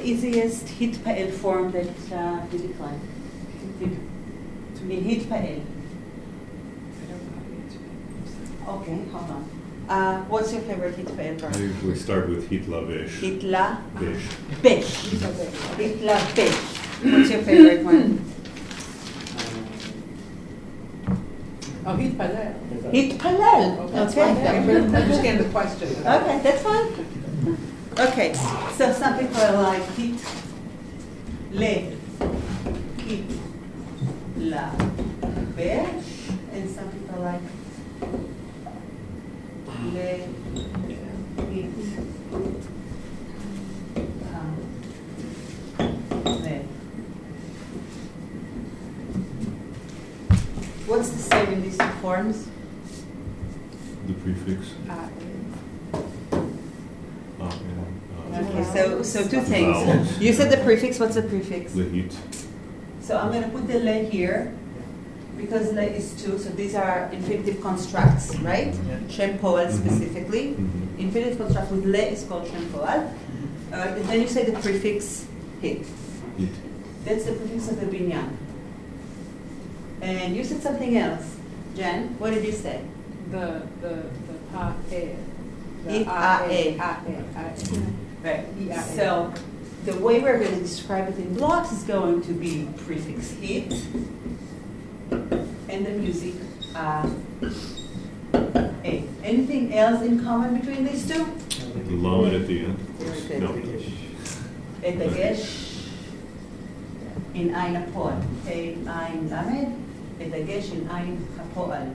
easiest hitpa'el form that you decline? In hitpa'el. Okay, hold on. What's your favorite hitpa'el verb? I usually start with hitlavesh. Hitlavesh. Besh. Hitlavesh. What's your favorite one? Hitpalel. Hitpalel. Okay. Okay. I understand the question. Okay, that's fine. Okay, so some people are like hit, la, besh, and some people are like le, hit, le. What's the same in these two forms? The prefix. Okay, so two things. Vowels. You said the prefix. What's the prefix? Lehit. So I'm going to put the le here because le is two. So these are infinitive constructs, right? Shem poel specifically. Mhm. Infinitive construct with le is called shem poel. And then you say the prefix hit. Hit. That's the prefix of the binyan. And you said something else, Jen. What did you say? The pa-e. It-a-e. Right. E-a-e. So the way we're going to describe it in blocks is going to be prefix hit and the music a. Anything else in common between these two? The lamed at the end. Very good. No. Et dagesh in ein hapoel. Ein lamed. Et dagesh in ein hapoel.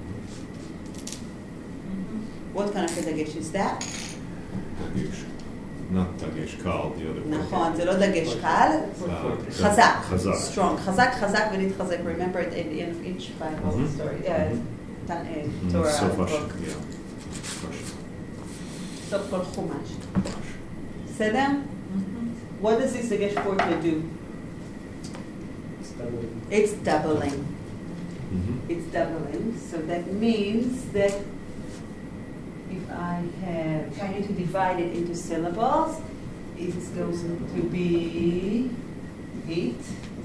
What kind of dagesh is that? Dagesh. Not dagesh kal, the other one. נכון, זה לא דגש קל, חזק, חזק. strong, חזק, חזק ונתחזק. Remember at the end of each Bible Mhm. story, Torah Sofash. book. Yeah. Sofash. סוף כל חומש. בסדר? What does this דגש forte do? It's doubling. Mhm. It's doubling, so that means that if I need to divide it into syllables, it's going to be hit,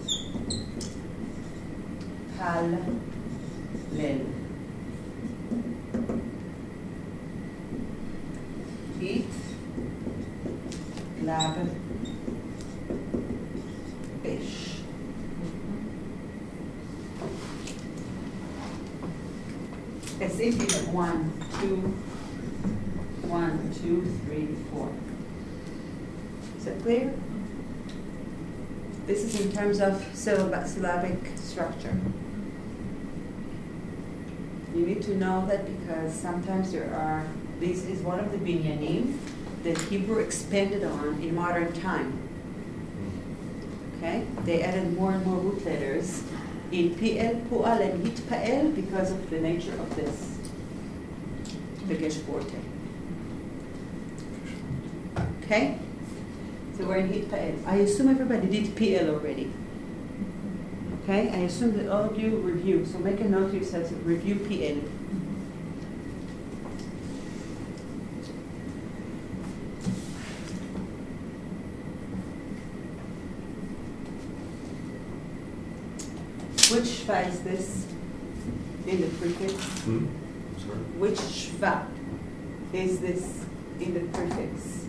kal, lel. Hit, lab, besh. As if you have 1, 2, 3, 4. Is that clear? This is in terms of syllabic structure. You need to know that because sometimes this is one of the binyanim that Hebrew expanded on in modern time. Okay? They added more and more root letters in PL, PUAL, and HITPAEL because of the nature of this dagesh forte. Okay? So we're in HITPAEL. I assume everybody did PL already. Okay? I assume that all of you review. So make a note to yourselves of review PL. Which shva is this in the prefix? Sorry. Which shva is this in the prefix?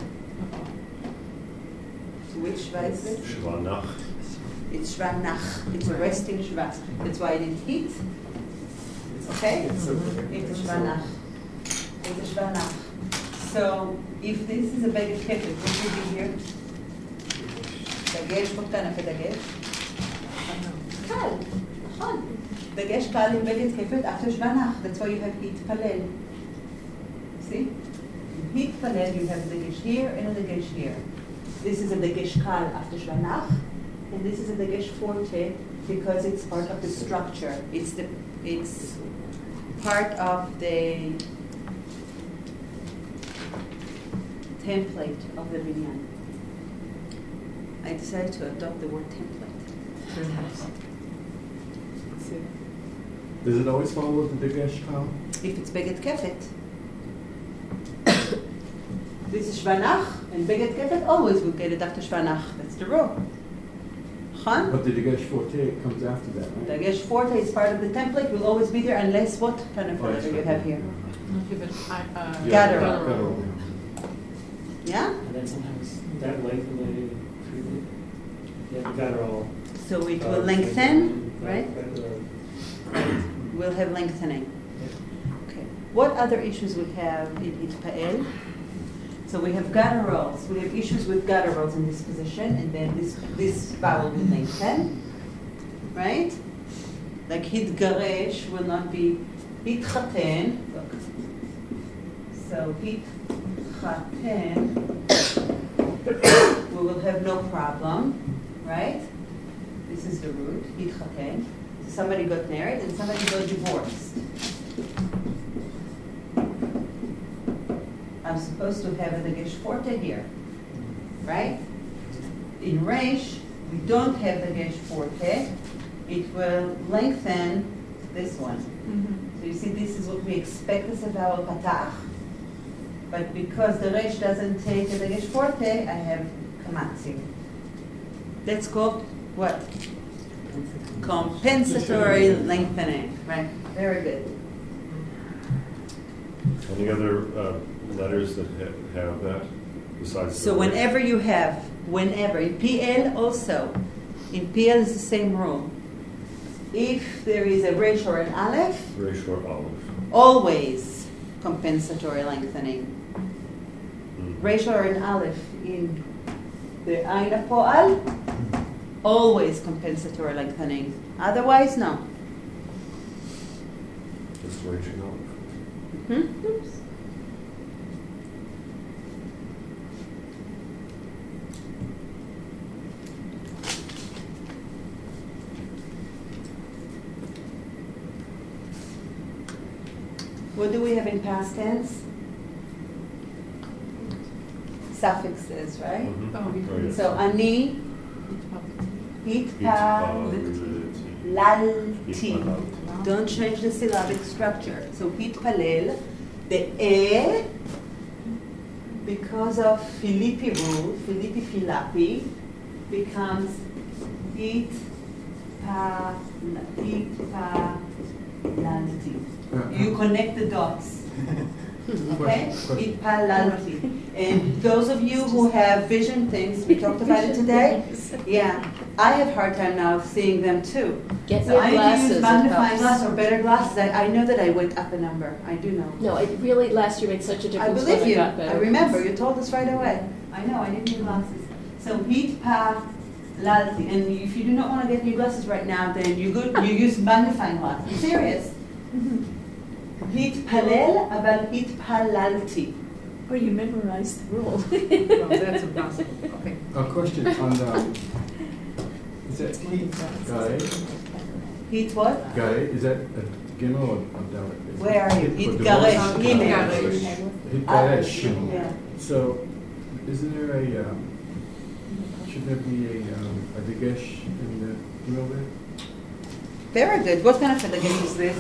Which shva is this? Shvanach. It's shva nach. It's a resting shva. That's why I did hit. Okay? It's a shva nach. It's a shva nach. So if this is a beged kefet, what should be here? Dagesh, what kind of a dagesh? קל, נכון. דגש קל עם בגד כפת after שבנח. That's why you have התפלל. See? התפלל, you have דגש here and a דגש here. This is a דגש קל after שבנח, and this is a דגש forte because it's part of the structure. It's part of the template of the binyan. I decided to adopt the word template. Does it always follow the Dagesh Kal? If it's beged kefet. This is Shvanach, and Beged Kefet always will get it after Shvanach. That's the rule. Chon? But the Dagesh Forte comes after that, right? Dagesh Forte is part of the template, will always be there unless what kind of letter you have here? Give it, Guttural. Guttural. Yeah? And then sometimes that lengthen treated. Yeah, we got it all. So it will lengthen, right? We'll have lengthening. Okay. What other issues we have in Hitpa'el? So we have gutturals. We have issues with gutturals in this position, and then this vowel will lengthen, right? Like hitgaresh will not be hitchaten. Look. So hitchaten, we will have no problem, right? This is the root, hitchaten. Somebody got married and somebody got divorced. I'm supposed to have a Dagesh Forte here, right? In Reish, we don't have Dagesh Forte. It will lengthen this one. Mm-hmm. So you see, this is what we expect as a vowel patach. But because the Reish doesn't take a Dagesh Forte, I have kamatzi. That's called what? Compensatory lengthening, right? Very good. Any other letters that have that besides? So the whenever you have, in PL also, in PL is the same rule. If there is a resh or an aleph, Resh or Aleph. always compensatory lengthening. Mhm. Resh or an aleph in the Ain Po'al, always compensatory lengthening. Otherwise, no. Just Resh and Aleph. Oops. What do we have in past tense? Suffixes, right? Mhm. Oh, yes. So ani, hitpalalti. Don't change the syllabic structure. So hitpalel, the e, because of Filippi rule, Filippi Filapi, becomes hitpalalti. You connect the dots. Okay? Hitpalalti. And those of you who have vision things, we talked about it today. Yeah, I have hard time now seeing them too. Get So your I glasses. use it magnifying helps. glass or better glasses. I know that I went up a number. I do know. No, it really last year made such a I difference. believe when you. got better. I remember. You told us right away. I know. I didn't need glasses. So hitpalalti. And if you do not want to get new glasses right now, then you use magnifying glass. I'm serious. Hitpalel, אבל hitpalalti. Or you memorized the rule. Well, that's impossible. Okay. A question on the, is that Gae? Hit what? Gae, is that a Gimel or a Dalet? Where are you? For Hitgaresh. divorce? Gimel. Hitgaresh. Yeah. So, isn't there a, should there be a Dagesh in the Gimel there? Very good. What kind of a dagesh is this?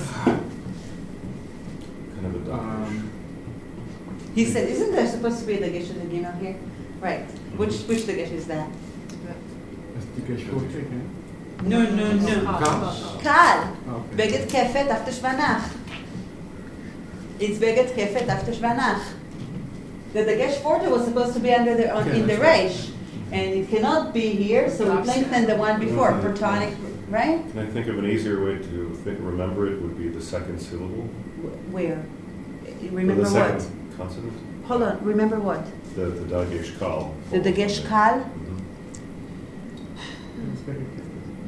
Kind of a Dagesh. He said, isn't there supposed to be a dagesh in the gimel here? Right. Which dagesh is that? That's Dagesh Forte, okay? No. Kal. Kal. Okay. Beged kefet after shvanach. It's beged kefet after shvanach. The dagesh forte was supposed to be under the in the reish, and it cannot be here, so we lengthen the one before, Mhm. protonic, right? Can I think of an easier way to remember it would be the second syllable? Where? Or Remember the what? second consonant? Hold on. Remember what? The Dagesh Kal. The dagesh kal. Mhm. It's very good.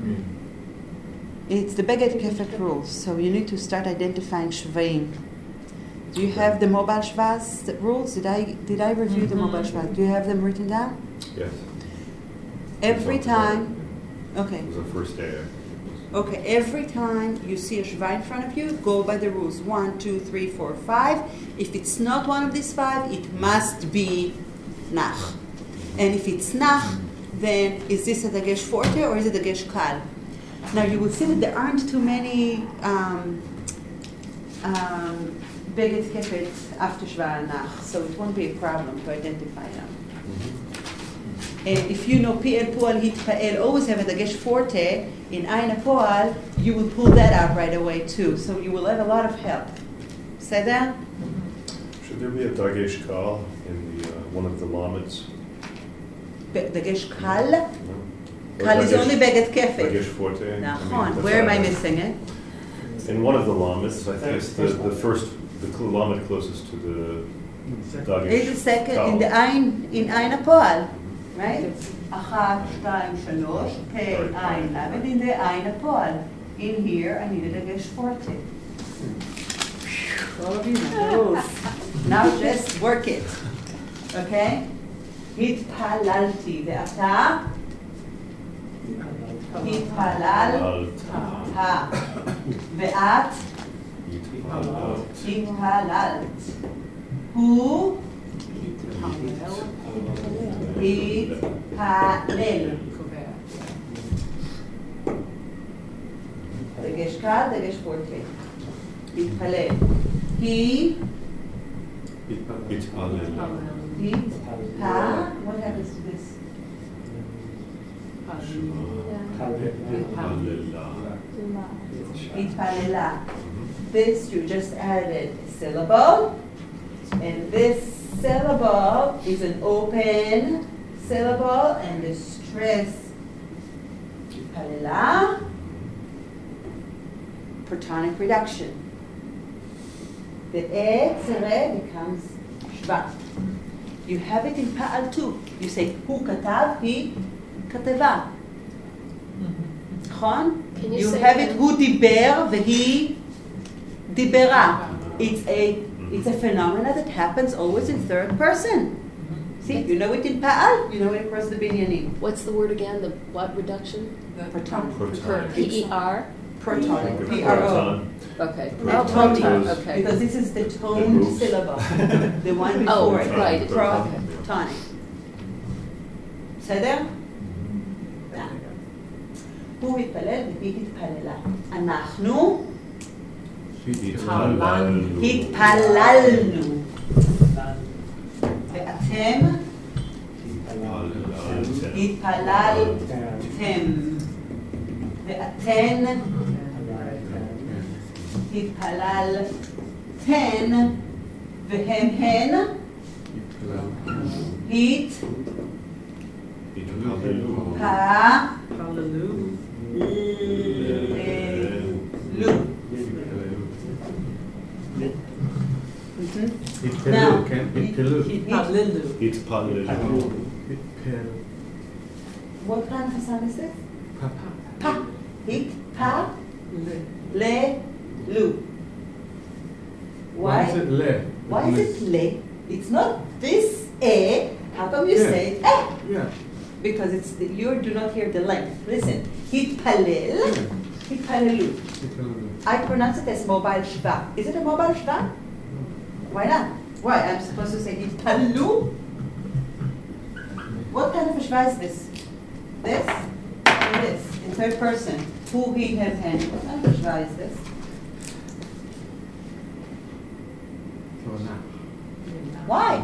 It's the beged kefet rules, so you need to start identifying shvaim. Do you have the mobile shvaz rules? Did I review the mobile shvaz? Do you have them written down? Yes. Every We talked about time. Okay. It was the first day. Okay. Every time you see a shva in front of you, go by the rules. 1, 2, 3, 4, 5. If it's not one of these 5, it must be nach. And if it's nach, then is this a dagesh forte or is it a dagesh kal? Now you will see that there aren't too many Beged Kefet after Shva Nach, so it won't be a problem to identify them. And if you know Pi'el Po'al Hitpa'el, always have a Dagesh Forte in Ayin Po'al, you will pull that out right away too. So you will have a lot of help. Say that? Should there be a Dagesh Kal in the one of the Lamets? Dagesh Kal? No? Or Kal is Dagesh- only Beged Kefet. Dagesh Forte. I mean, Nachon. that's Where am what I meant. missing it? In one of the Lamets, I think it's First the one. first, the Lamet closest to the Dagesh It's the second Kal. in the Ayin Po'al, right? Achat, shtayim, shalosh, Pei, Ayin, Lamed, in the Ayin Po'al. In here, I need a Dagesh Forte. All of you know those. Now just work it, okay? Hitpalalti, ואתה? התפללת, ואת? התפללת. הוא? התפלל. דגש קל, דגש פורטה. התפלל. היא? What happens to this? התפללה. This you just added a syllable, and this syllable is an open syllable, and the stress התפללה, protonic reduction. The tzere becomes shva. You have it in Pa'al too. You say, hu katav, he kateva. נכון? Can you You say have again? it, hu diber, vehi dibera. It's a phenomena that happens always in third person. See, you know it in Pa'al, you know it across the binyanim. What's the word again? The what reduction? Protonic. Protonic. P-E-R? Protonic. P-R-O. Proton. Okay. Protonic. Goes- Okay. Because this is the It tone moves. syllable. The one Oh, before it. right. Protonic. בסדר? הוא התפלל והיא התפללה. אנחנו התפללנו. ואתם התפללתם. ואתן התפללתן. והם הן Now, Hitpalelu. what kind of sound is this? Pa. Hit, pa, le, lu. Why is it le? Why is it le? It's not this e. How come you say eh? Yeah. Because you do not hear the length. Listen. Hitpalel, hitpalelu. I pronounce it as mobile shva. Is it a mobile shva? Why not? Why? I'm supposed to say hitpalelu? What kind of a shva is this? This? Or this? In third person. Who, he, him, hen. What kind of a shva is this? Why?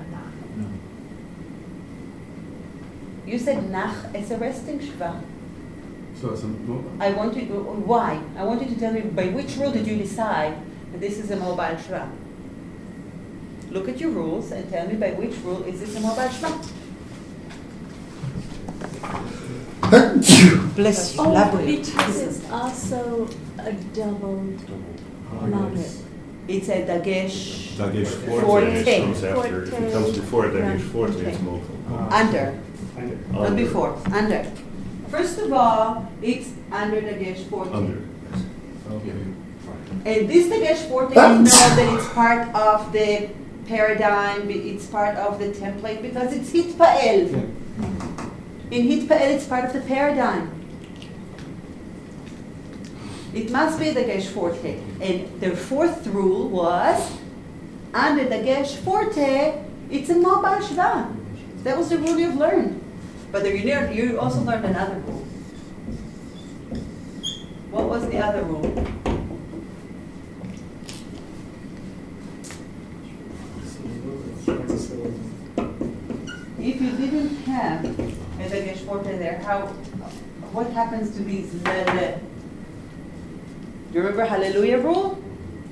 You said nach as a resting shva. So it's a I want you to, why? I want you to tell me by which rule did you decide that this is a mobile shva? Look at your rules and tell me by which rule is this a mobile shva? Bless you. Oh, Labri. because it's also a double lamed. It's a dagesh Dagesh Forte. Forte comes after. If it Forte. comes before Dagesh Yeah. Forte, Okay. it's vocal. under, not Under. before, under. First of all, it's under dagesh forte. Under. Okay. And this dagesh forte, you know that it's part of the paradigm, it's part of the template because it's hitpa'el. In hitpa'el, it's part of the paradigm. It must be the dagesh forte. And the fourth rule was, under the dagesh forte, it's a mobile shva. That was the rule you've learned. But you also learned another rule. What was the other rule? have a dagesh forte there, what happens to these le? Do you remember hallelujah rule?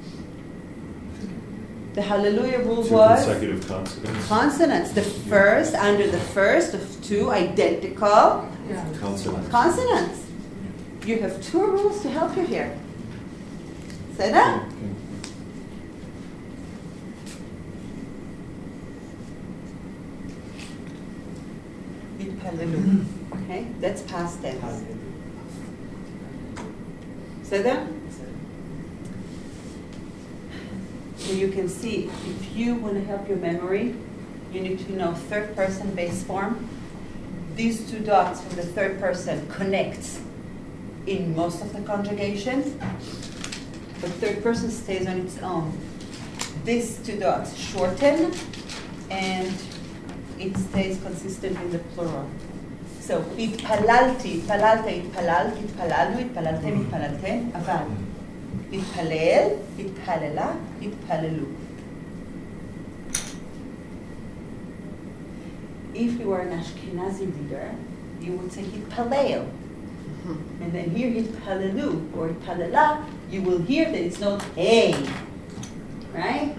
The hallelujah rule Two was consecutive consonants. consonants. The first, under the first of two identical Consonants. consonants. You have two rules to help you here. Say that. Okay. Itpalelu. Okay, that's past tense. Say that. So you can see, if you want to help your memory, you need to know third person base form. These two dots from the third person connects in most of the conjugations, but third person stays on its own. These two dots shorten, and it stays consistent in the plural. So, התפללתי, התפללת, התפללת, התפללנו, התפללתם, התפללתן, אבל התפלל, התפללה, התפללו. If you are an Ashkenazi reader, you would say hitpalel. And then here hitpalelu or hitpalela, you will hear that it's not hey, right?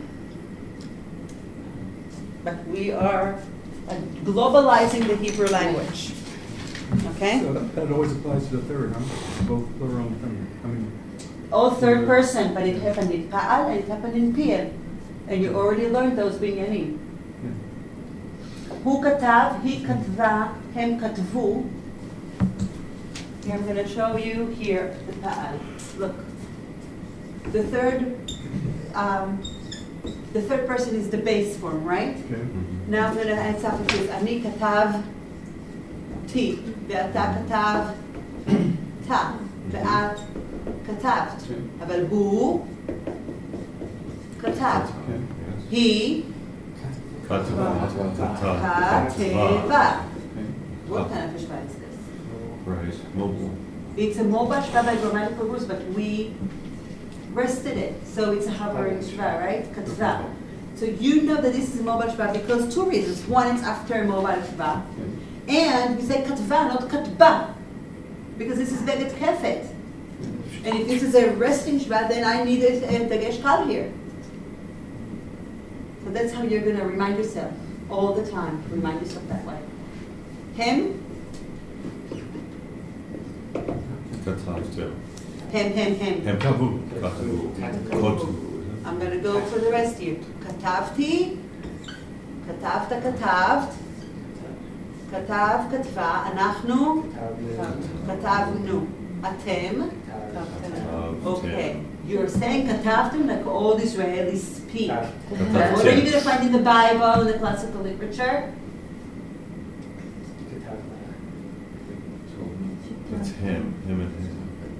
But we are globalizing the Hebrew language. Okay? So that always applies to the third, huh? Both plural and feminine. I mean, All third person, but it happened in Pa'al and it happened in Piel. And you already learned those binyanim. הוא כתב, היא כתבה, הם כתבו. Here I'm going to show you here the Pa'al. Look. The third person is the base form, right? okay. Now I'm going to add something to this. אני כתבתי, ואתה כתבת, ואת כתבת. אבל הוא כתב. Okay. היא Katava. כתבה. Okay. What kind of a shva is this? Right, mobile. It's a mobile shva by grammatical rules, but we rested it. So it's a hovering shva, right? Katva. So you know that this is a mobile shva because two reasons. One, it's after a mobile shva. And we say katva, not katba. Because this is beget kefet. And if this is a resting shva, then I need a dagesh kal here. So that's how you're going to remind yourself all the time. Remind yourself that way. Hem, Katavtu. hem. Hem kavu. Katavu. Kotavu. I'm going to go for the rest here. כתבתי, כתבת, כתבת, כתב, כתבה, אנחנו כתבנו, אתם. Okay. You're saying כתבתם like all the Israelis speak. What are you going to find in the Bible, in the classical literature? It's him and him.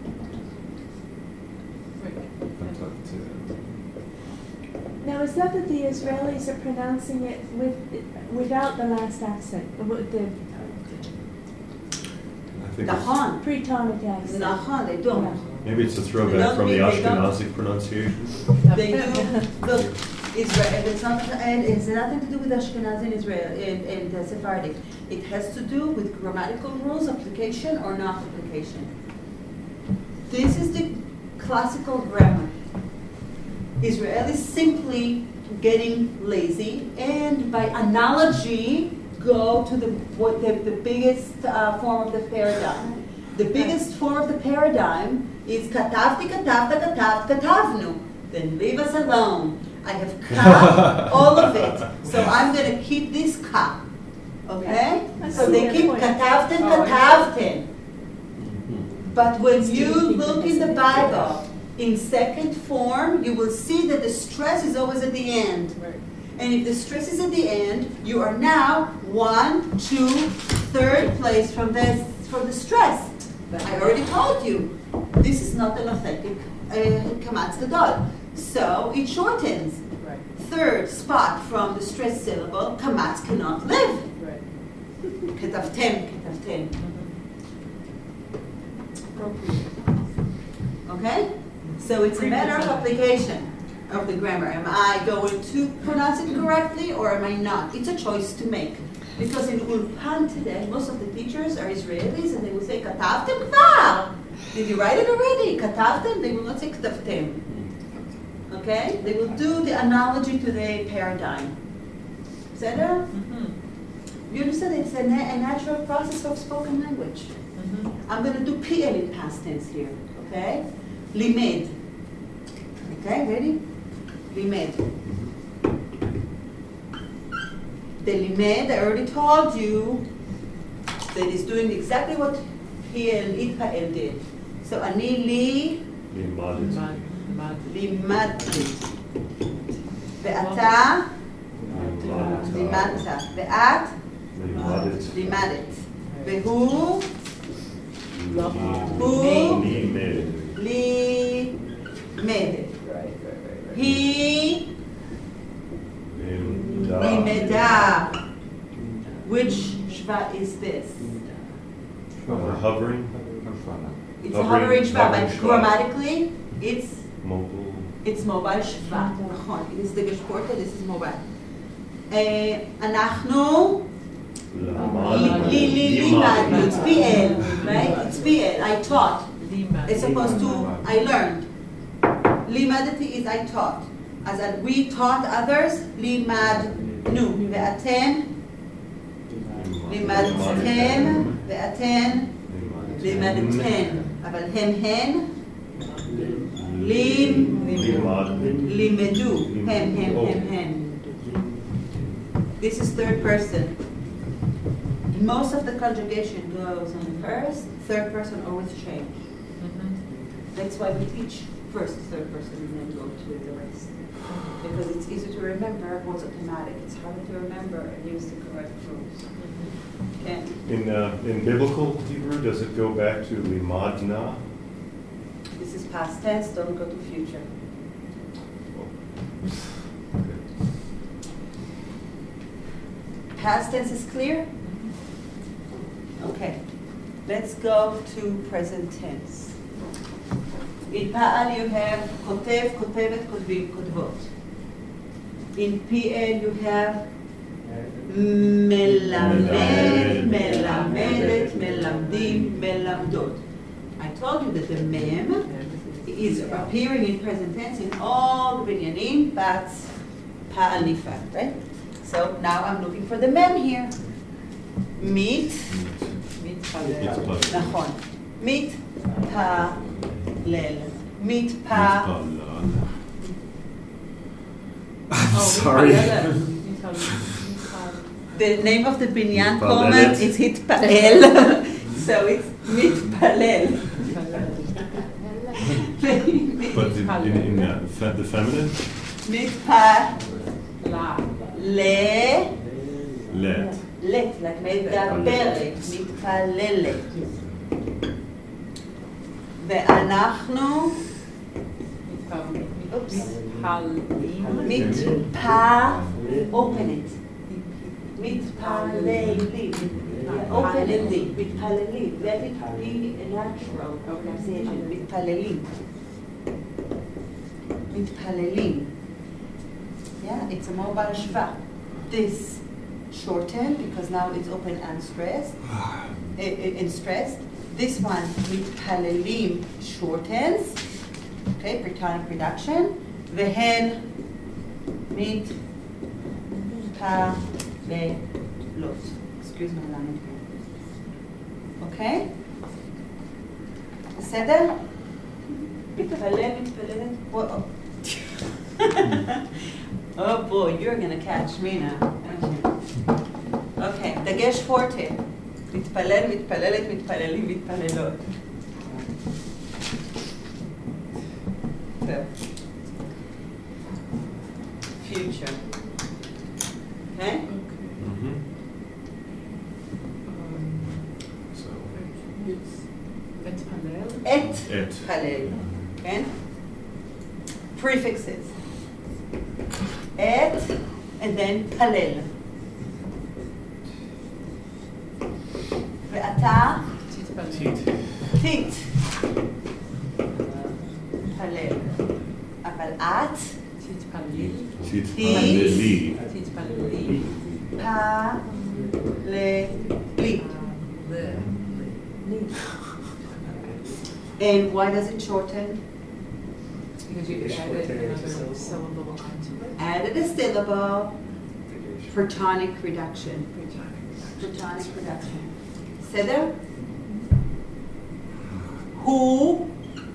Katavtu. Now, is that the Israelis are pronouncing it without the last accent, with the I think it's, נכון. pre-tonic accent? נכון, they don't. maybe it's a throwback from the Ashkenazic pronunciation. They do. Look, Israel. It's not. And it's nothing to do with Ashkenazi and Israel and Sephardic. It has to do with grammatical rules, application or not application. This is the classical grammar. Israel is simply getting lazy, and by analogy, go to the biggest form of the paradigm. The biggest form of the paradigm is כתבתי, כתבת, כתבת, כתבנו. Then leave us alone. I have cut all of it, so I'm going to keep this ka. Okay? So they keep כתבתם, כתבתם. But when you look in the Bible, in second form, you will see that the stress is always at the end. And if the stress is at the end, you are now 1, 2, third place from the stress. But I already told you, this is not an authentic kamatz gadol. So it shortens. Right. Third spot from the stress syllable, kamatz cannot live. Right. Ketavtem, ketavtem. Okay? So it's a matter of application of the grammar. Am I going to pronounce it correctly or am I not? It's a choice to make. Because in Ulpan today, most of the teachers are Israelis, and they will say, "Katavtem kvar." Did you write it already? Katavtem. They will not say Katavtem. Okay? They will do the analogy to the paradigm. Zeder? You understand? It's a natural process of spoken language. I'm going to do PL in past tense here. Okay? Limed. Okay, ready? Limed. The limed, I already told you that it's doing exactly what PL, Itpa'el did. So ani li limadti. ואתה לימדת. ואת לימדת. והוא לימד. היא לימדה. Which shva is this? Hovering. It's a hovering shva, but grammatically it's Mobile. mobile shva. נכון. This is the geshporta, this is mobile. אנחנו לימדנו, it's PL, right? It's PL, I taught. It's supposed to, I learned. לימדתי is I taught. As we taught others, לימדנו. ואתם לימדתם, ואתן לימדתן. אבל הן לימדו. הם. This is third person. Most of the conjugation goes on first, third person always change. That's why we teach first, third person, and then go to the rest. Because it's easy to remember what's automatic. It's harder to remember and use the correct rules. Okay. In biblical Hebrew, does it go back to limadna? This is past tense, don't go to future. Okay. Past tense is clear? Okay. Let's go to present tense. In Pa'al you have kotev, kotevet, kotvim, kotvot. In PL you have melamed, melamedet, melamdim, melamdot. I told you that the mem is appearing in present tense in all the binyanim, but Pa'al nifat, right? So now I'm looking for the mem here. Mit. נכון. מתפלל. Sorry. The name of the binyan common is hitpa'el. So it's mitpalel. But in the feminine? Let. Let, like מדברת, מתפללת. ואנחנו open it. מתפללים. Open it. מתפללים. Let it be a natural pronunciation. מתפללים. מתפללים. Yeah, it's a mobile shva. This shortened because now it's open and stressed. Stressed. This one מתפללים shortens. Okay, pretonic reduction. והן מתפללות. Excuse my language. Okay? בסדר? מתפלל, מתפללת. Oh boy, you're gonna catch me now, aren't you? Okay, דגש פורטה. מתפלל, מתפללת, מתפללים, מתפללות. טוב. Future. Okay? So, את פלל. כן? Prefixes. את, and then פלל. ואתה? תית. פלל. אבל את? תתפללי. פלל. Li. And why does it shorten? Because you added another syllable onto it. Added a syllable for tonic reduction. Protonic reduction. Seder? Who?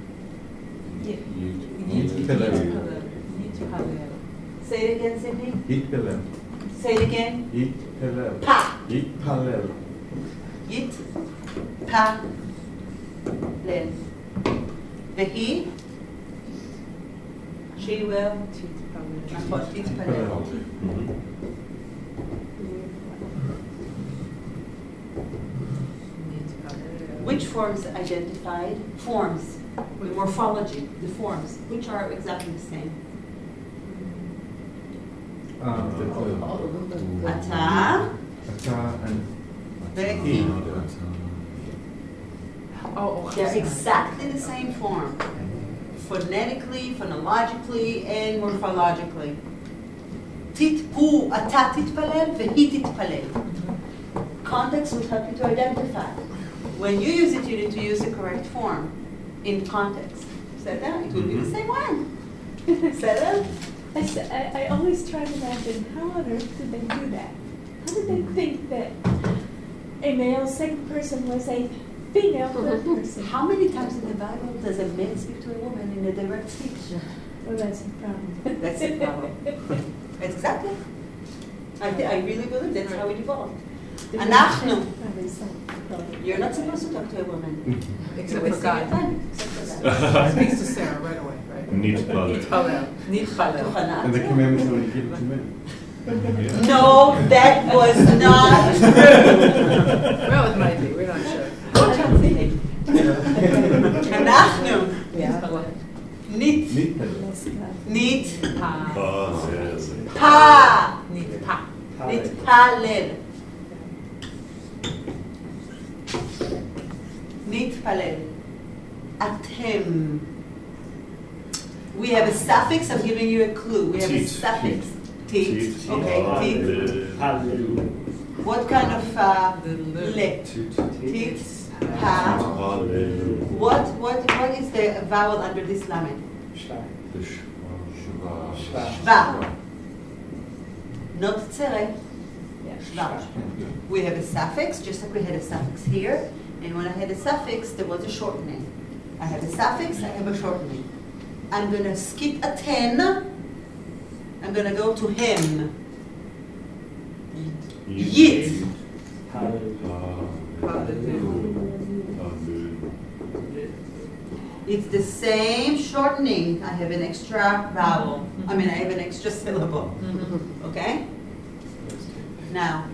Say it again, Sydney. Yitpalel. Say it again. Yitpalel. Pa. Yitpalel. Yit. Pa. Lel. Vehi. She will. Titpalel. Which forms identified? Forms. The morphology, the forms. Which are exactly the same? Ata. Ata and Vehi. Oh, I'm They're sorry. exactly the same form. Phonetically, phonologically, and morphologically. Titpu, ata titpalel, vehi titpalel. Context will help you to identify. When you use it, you need to use the correct form in context. Said that? It will be the same one. Said that? I always try to imagine how on earth did they do that? How did they think that a male second person was a female third person? How many times in the Bible does a man speak to a woman in a direct speech? Well, that's the problem. That's the problem. Exactly. I really believe that's how it evolved. אנחנו. Probably some problem. You're not supposed to talk to a woman. Except for Wasting your God. time. Except for God. Speaks to Sarah right away, right? Nitpalel. Nitpalel. and the commandments only given to men. No, that was not true. Well, it might be, we're not sure. אנחנו. נית. Yitpalel. נית. Pa. pa. Nitpa. נתפלל. נתפלל. אתם. We have a suffix. I'm giving you a clue. We have a Tit. suffix. Tit. Tit. Okay. Tit. Hallelujah. What kind of le? Tit. Pa. Hallelujah. What is the vowel under this lamed? Shtai. Shva. Shva. Not tzere. Yeah. Shva. We have a suffix, just like we had a suffix here. And when I had a suffix, there was a shortening. I have a suffix, I have a shortening. I'm going to skip a 10. I'm going to go to him. Yit. It's the same shortening. I have an extra vowel. I mean, I have an extra syllable. Okay? Now,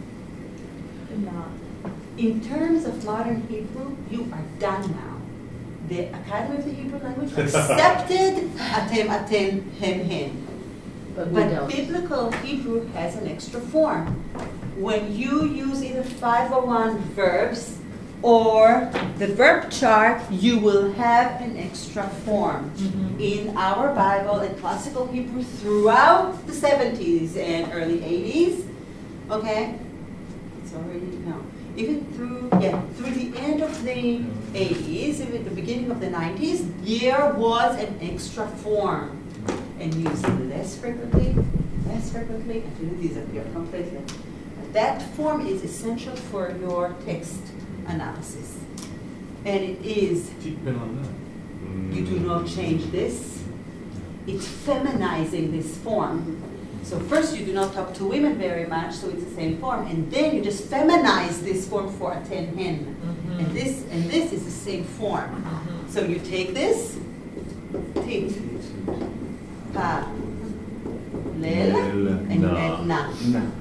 in terms of modern Hebrew, you are done now. The Academy of the Hebrew Language accepted atem, aten, hem, hen. But we But don't. biblical Hebrew has an extra form. When you use either 501 verbs or the verb chart, you will have an extra form. In our Bible and classical Hebrew throughout the 70s and early 80s, okay? It's already, no. Even through the end of the 80s, even the beginning of the 90s, there was an extra form. And used less frequently, until it disappeared completely. But that form is essential for your text analysis. And it is, you do not change this. It's feminizing this form. So first you do not talk to women very much, so it's the same form. And then you just feminize this form for a ten hen. And this is the same form. So you take this, tit, pa, lel, and you add na.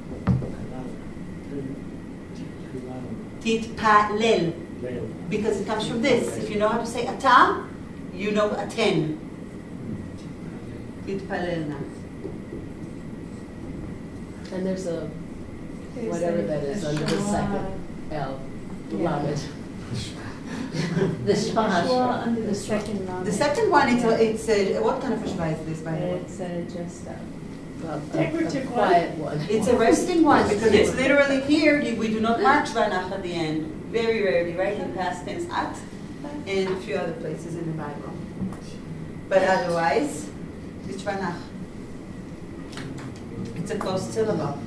Tit, pa, lel. Because it comes from this. If you know how to say ata, you know a ten. Tit, pa, lel, na. And there's a, whatever that is, under the second L, lamed. The Shwa shwa. under the second lamed. The second one, it's a, what kind of a shva is this, by the way? It's just Decorative one. quiet one. It's a resting one because it's literally here. We do not mark Vanach at the end. Very rarely, right? In past tense, at, and a few other places in the Bible. But otherwise, it's Vanach. It's a closed syllable.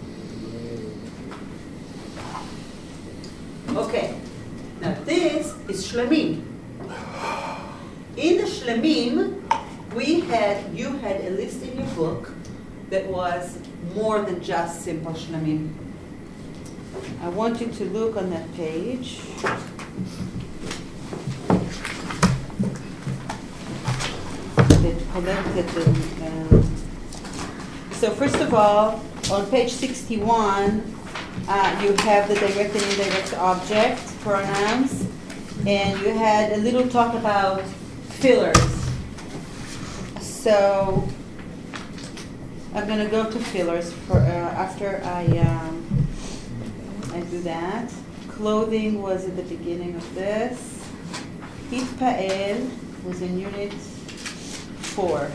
Okay. Now this is Shlemim. In the Shlemim, you had a list in your book that was more than just simple Shlemim. I want you to look on that page. That collected them. So first of all, on page 61, you have the direct and indirect object pronouns, and you had a little talk about fillers. So I'm going to go to fillers for after I do that. Clothing was at the beginning of this. Hitpa'el was in unit 4.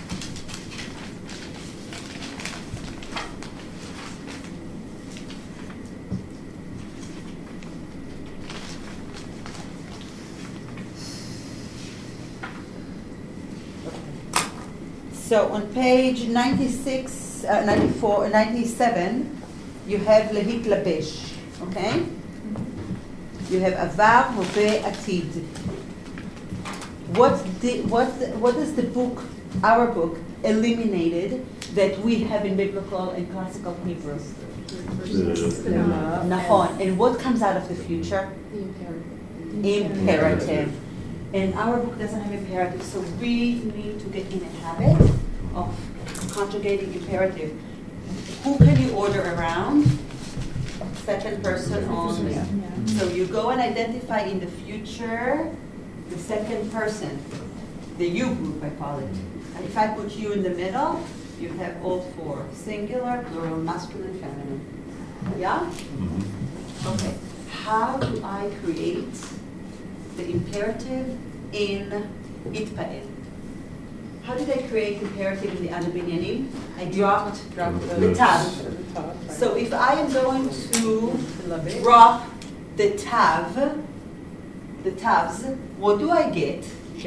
So on page 96, 94, 97, you have lehit labesh, okay? You have avar, hove, atid. What is the book, our book, eliminated that we have in biblical and classical Hebrew? Nahon. And what comes out of the future? The Imperative. And our book doesn't have imperative, so we need to get in a habit of conjugating imperative. Who can you order around? Second person only. So you go and identify in the future the second person, the you group, I call it. And if I put you in the middle, you have all 4: singular, plural, masculine, feminine. Yeah? Okay. How do I create the imperative in Hitpa'el? How did I create imperative in the other binyanim? I dropped the tav. So if I am going to drop the tav, the tavs, what do I get?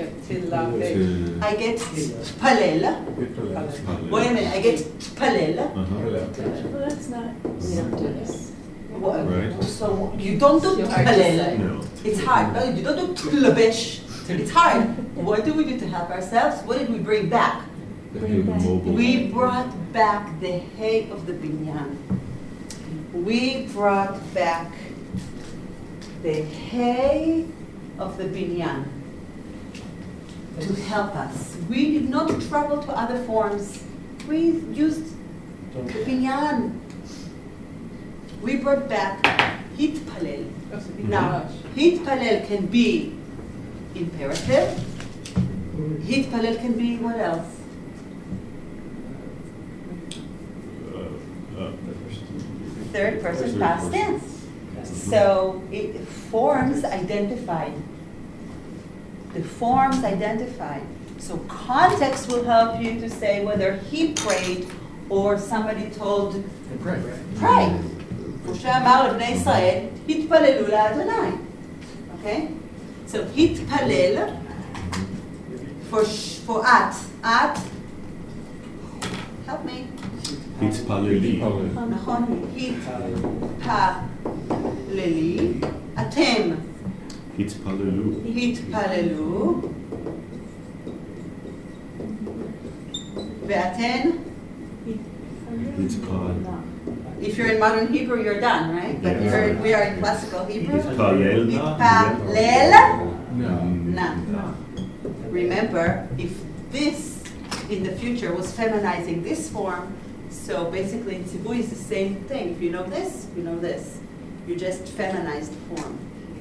I get palel. Wait a minute, I get palel. Well, that's not. We don't do this. Right. So you don't do palel. No. It's hard. No, you don't do labesh. It's hard. What do we do to help ourselves? What did we bring back? We brought back the hay of the binyan. We brought back the hay of the binyan to help us. We did not travel to other forms. We used the binyan. We brought back hitpalel. Now, hitpalel can be imperative. Hitpalel can be what else? Third person past tense. So it forms identified. The forms identified. So context will help you to say whether he prayed or somebody told pray. Moshe אמר לבני ישראל, התפללו לאדוני. Okay? So hitpalel for at, help me. Hitpaleli. נכון, התפללי, אתם Hitpalelu. התפללו, ואתן, Hitpal. if you're in modern Hebrew, you're done, right? But Yeah. we are in classical Hebrew. Hitpalel. Hitpalel, No. none. Remember, if this in the future was feminizing this form, so basically in Tzivui is the same thing. If you know this, you know this. You just feminized form.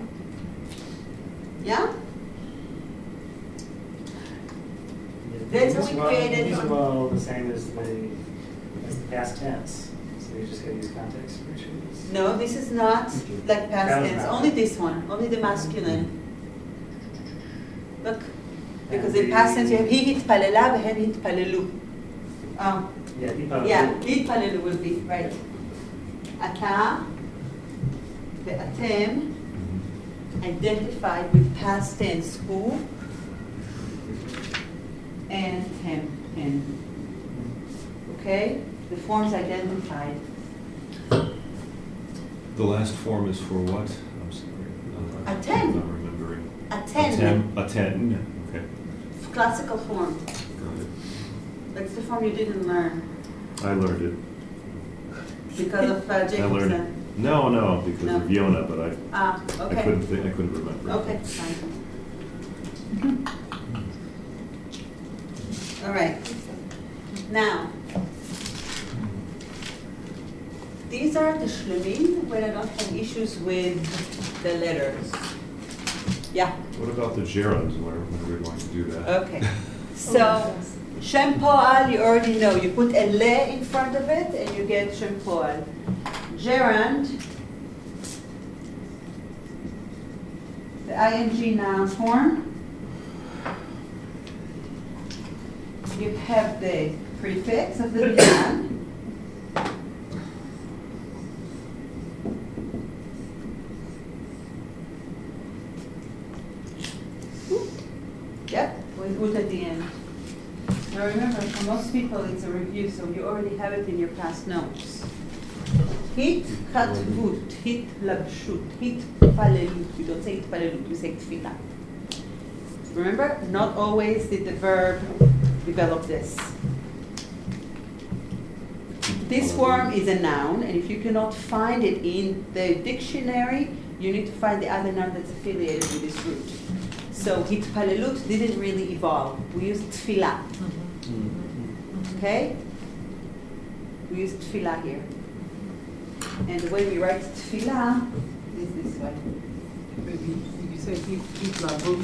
Yeah? That's what we created. These are all the same as the past tense. So you just gotta use context switches. No, this is not like past tense. Only this one. Only the masculine. Look. Because in past tense you have he hitpalela v'hen hitpalelu. Yeah, התפללו will be, right. אתה ואתם identified with past tense who and him. Okay? The forms identified. The last form is for what? I'm sorry. Attend. I'm not remembering. Attend. Attend. Okay. Classical form. Got it. That's the form you didn't learn I learned it. because of I learned it. Jacobson. No, because No. of Yona, but I Okay. I couldn't remember. Okay, fine. All right. Now, these are the shlemim when I don't have issues with the letters. Yeah, What about the gerunds? When are we going to do that? okay. So, Shem Po'al, you already know. You put a le in front of it and you get Shem Po'al. Gerund, the ing noun form. You have the prefix of the binyan. Yep, with ut at the end. Now remember, for most people it's a review, so you already have it in your past notes. Hit katvut, hit labshut, hit palelut. We don't say palelut, we say tefillah. Remember, not always did the verb develop this. This form is a noun, and if you cannot find it in the dictionary, you need to find the other noun that's affiliated with this root. So hitpalelut didn't really evolve. We used tefillah. Okay? We use tefillah here. And the way we write tefillah is this way. You say hitlavut,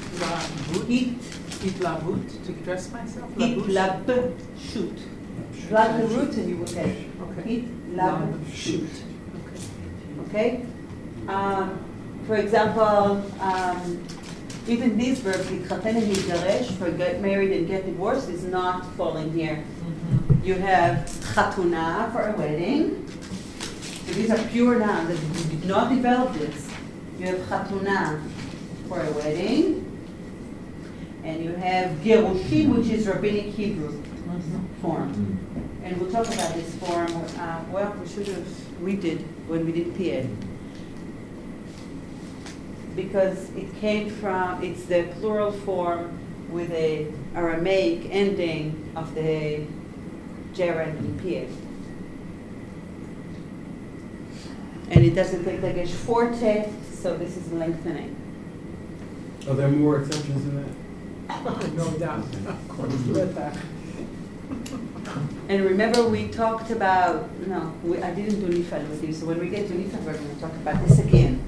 to dress myself? Hitlabshut. Plug the root and you will get it. Okay. Hitlabshut. Okay? For example, even these verbs, להתחתן and להתגרש, for get married and get divorced, is not falling here. You have chatuna for a wedding. So these are pure nouns that you did not develop this. You have chatuna for a wedding. And you have gerushin, which is rabbinic Hebrew form. And we'll talk about this form. We did when we did PA. Because it came from, it's the plural form with a Aramaic ending of the gerund in PA. And it doesn't take dagesh forte, so this is lengthening. Are there more exceptions than that? No doubt, of course, with that. And remember we talked about, I didn't do Nifal with you, so when we get to Nifal, we're going to talk about this again.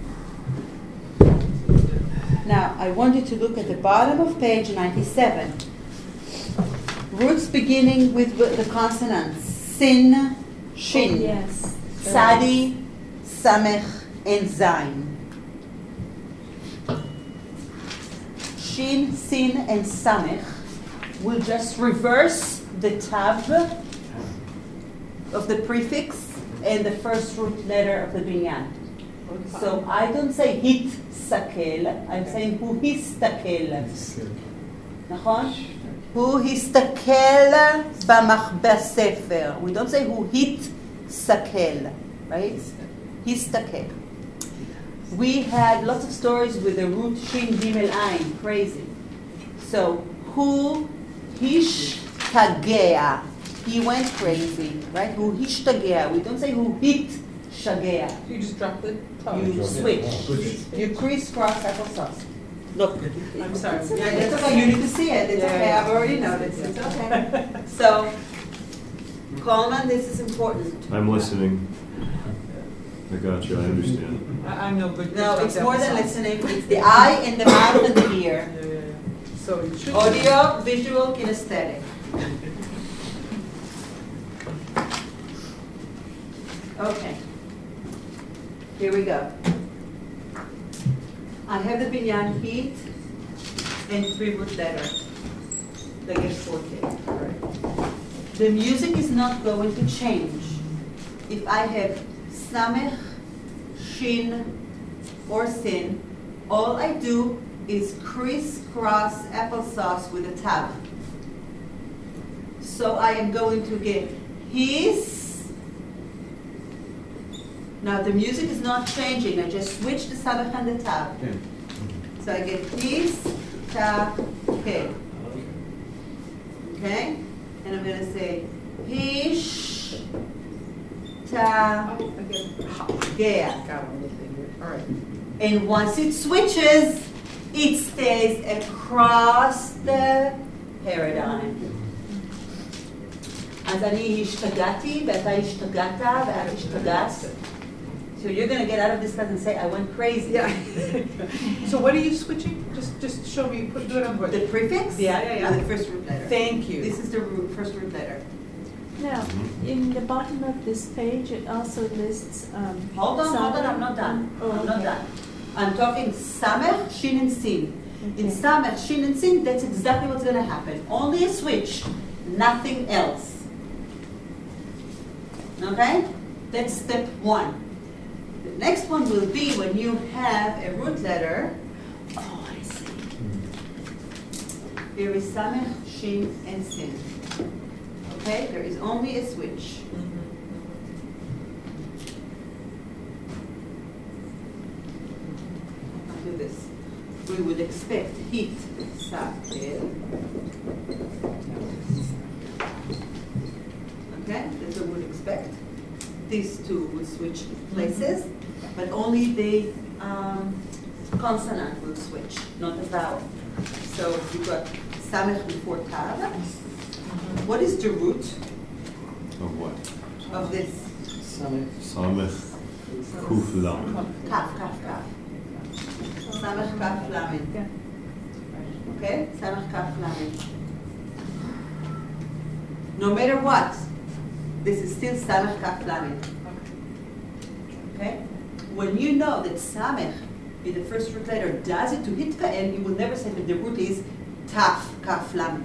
Now, I want you to look at the bottom of page 97. Roots beginning with the consonants. Sin, shin. Oh, yes. Sadi, samech, and zayin. Shin, sin, and samech will just reverse the tab of the prefix and the first root letter of the binyan. So I don't say hit sakel, I'm saying hu histakel. נכון? hu histakel בספר. We don't say hu hitsakel, right? Histakel. We had lots of stories with the root shin gimel ayin, crazy. So hu hishtagea. He went crazy, right? Hu hishtagea. We don't say hu hit shagea. You just drop the tongue. You switch. You crisscross applesauce. Look. I'm sorry. Yeah, that's okay. You need to see it. It's okay. I've already noticed. It's okay. So, Coleman, this is important. I'm listening. I got you. I understand. I'm no good. No, it's more than listening. It's the eye and the mouth and the ear. Yeah. So it should. Audio, visual, kinesthetic. Okay. Here we go. I have the binyan heat and 3 root letter. Dagesh forte. The music is not going to change. If I have samech, shin, or sin, all I do is crisscross applesauce with a tav. So I am going to get his. Now the music is not changing. I just switch the samech and the tav. Okay. So I get his, ta, ke. Okay? And I'm going to say hish, ta, Oh, again. gea. Got it on the finger. All right. And once it switches, it stays across the paradigm. אז אני השתגעתי, ואתה השתגעת, ואת השתגעת. So you're going to get out of this class and say, I went crazy. Yeah. So what are you switching? Just show me, do it on board. The prefix? Yeah. And the first root letter. Thank you. This is the first root letter. Now, in the bottom of this page, it also lists. Hold on, samech. I'm not done. Oh, I'm not okay. done. I'm talking samech, shin, and sin. In Okay. samech, shin, and sin, that's exactly what's going to happen. Only a switch, nothing else. Okay? That's step one. The next one will be when you have a root letter. Oh, I see. Here is samech, shin, and sin. Okay? There is only a switch. I'll do this. We would expect hit, sakel. Okay, that's what we would expect. These two would switch places, but only the consonant will switch, not the vowel. So you've got samech before tav. What is the root Of what? of this? Samech Kuf Lam. Kaf, kaf, kaf. Samech kaf lamed. Okay, samech kaf lamed. No matter what, this is still samech kaf lamed. Okay? When you know that samech in the first root letter does it to hitka'el, you will never say that the root is taf kaf lamed.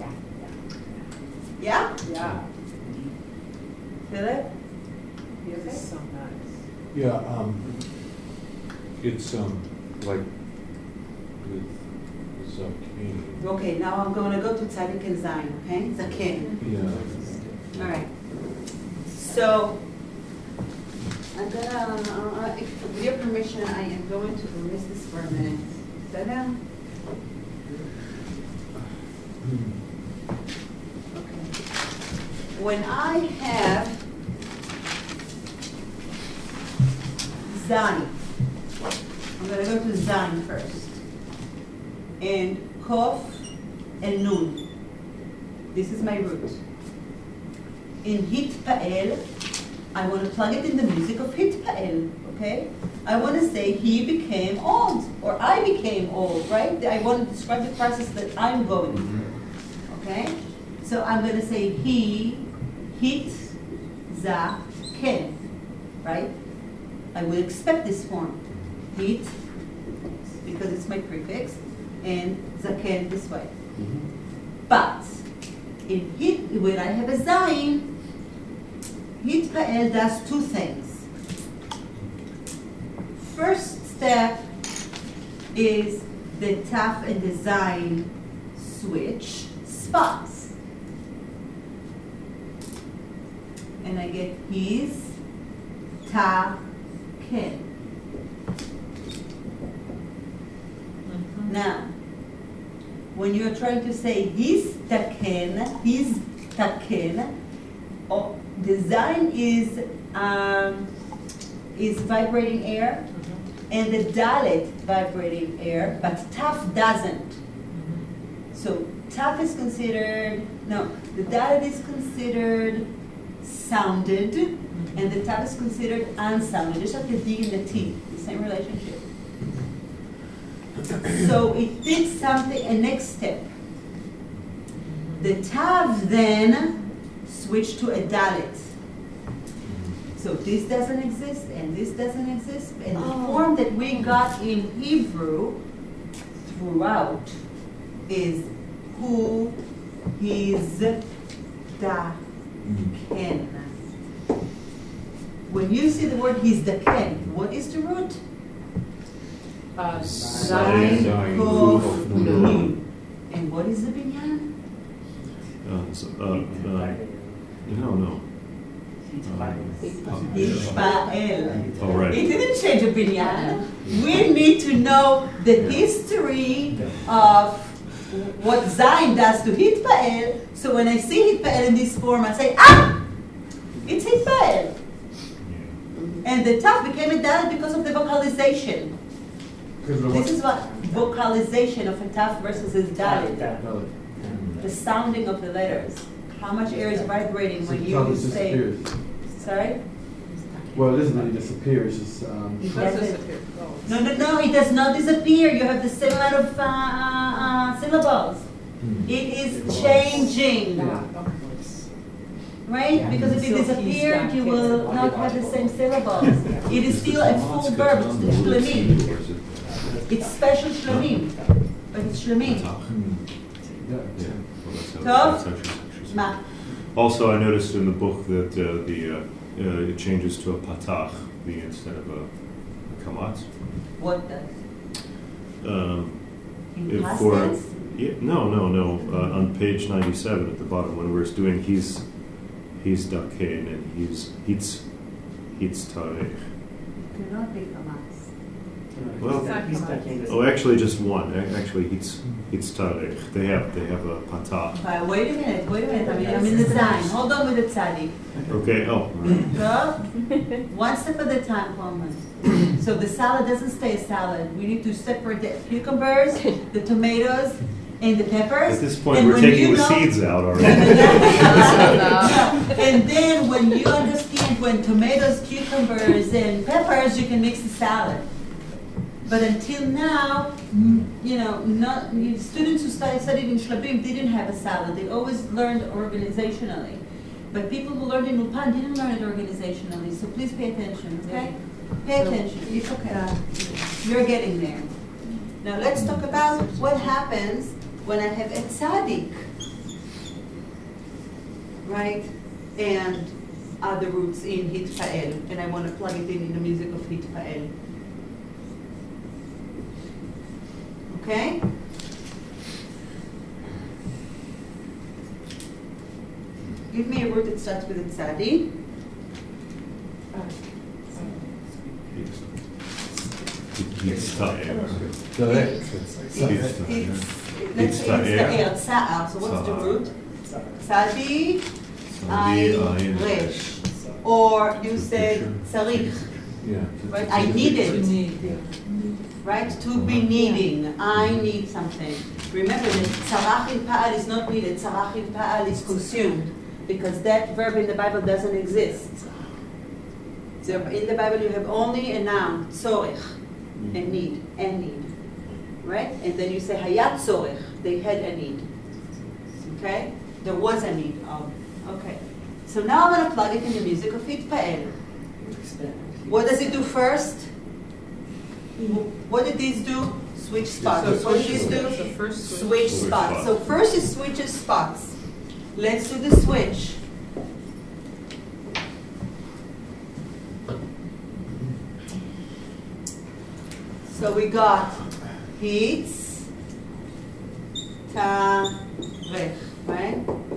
Yeah? Yeah. Feel it? You okay? So nice. Yeah, it's like with zucchini. Okay, now I'm going to go to tzadik and zayin, okay? Zaken. Yeah. All right. So, I'm gonna, with your permission, I am going to erase this for a minute. Is that down? Okay. When I have zayin, I'm gonna go to zayin first. And kof and nun. This is my root. In hitpa'el, I want to plug it in the music of hitpa'el, okay? I want to say he became old, or I became old, right? I want to describe the process that I'm going through, okay? So I'm going to say he, hit, za, ken, right? I would expect this form. Hit, because it's my prefix, and zaken this way. But in hit, when I have a zayin, hitpa'el does two things. First step is the taf and the zayin switch spots. And I get his, ta, ken. Now, when you're trying to say his taken, oh, the zayin is vibrating air, and the dalet vibrating air, but taf doesn't. So taf is considered, no, the dalet is considered sounded, and the taf is considered unsounded, just like the D and the T, the same relationship. So it did something, a next step. The tav then switched to a dalet. So this doesn't exist, and this doesn't exist, and the form that we got in Hebrew throughout is who, his, da ken. When you see the word he's the ken, what is the root? Zayin. Zayin. Kof Kof, Nun. Nun. And what is the binyan? No. Yishba'el. Oh, right. It didn't change the binyan. We need to know the history of what Zayin does to Hitpa'el. So when I see Hitpa'el in this form, I say, it's Hitpa'el. And the Tav became a Dalet because of the vocalization. This is what vocalization of a Tav versus a Dalet. The sounding of the letters. How much air is vibrating when you say. Disappears. Sorry? Well, it doesn't really disappear, it's just, It doesn't. No, it does not disappear. You have the same amount of syllables. It is changing. Right? Because if it disappeared, you will not have the same syllables. It is still a full verb. It's shlemim. It's special shlemim. But it's shlemim. Ma. Also, I noticed in the book that it changes to a patach instead of a kamatz. What does? In If past for tense? no. On page 97 at the bottom, when we're doing he's dakein and he's tarech. Cannot be kamatz. Well, actually, just one. Actually, it's tarech. They have a patach. Wait a minute. I'm in the Zayin. Hold on with the tzaddik. Okay. Oh. Go. One step at a time, Coleman. So the salad doesn't stay a salad. We need to separate the cucumbers, the tomatoes, and the peppers. At this point, And we're when taking you the know- seeds out already. And then when you understand when tomatoes, cucumbers, and peppers, you can mix the salad. But until now, students who studied in Shlabim didn't have a salad. They always learned organizationally. But people who learned in Ulpan didn't learn it organizationally. So please pay attention, okay? Pay attention. It's okay. You're getting there. Now let's talk about what happens when I have a tzaddik, right? And other roots in Hitpa'el, and I want to plug it in the music of Hitpa'el. Okay? Give me a word that starts with a tzadi. It's ta'er. Let's say it's tza'ar. So what's the root? Tzadi, ayin, resh. Or you said tzarich. Yeah. Right? I need it. Right? To be needing. I need something. Remember that tzarach in pa'al is not needed. Tzarach in pa'al is consumed. Because that verb in the Bible doesn't exist. So in the Bible you have only a noun, tzorech, and need. Right? And then you say hayat tzorech, they had a need. Okay? There was a need of. Okay. So now I'm going to plug it in the music of Hitpa'el. What does it do first? What did these do? Switch spots. What did these do? Switch spots. So first it switches spots. Let's do the switch. So we got hitz, tarech, right?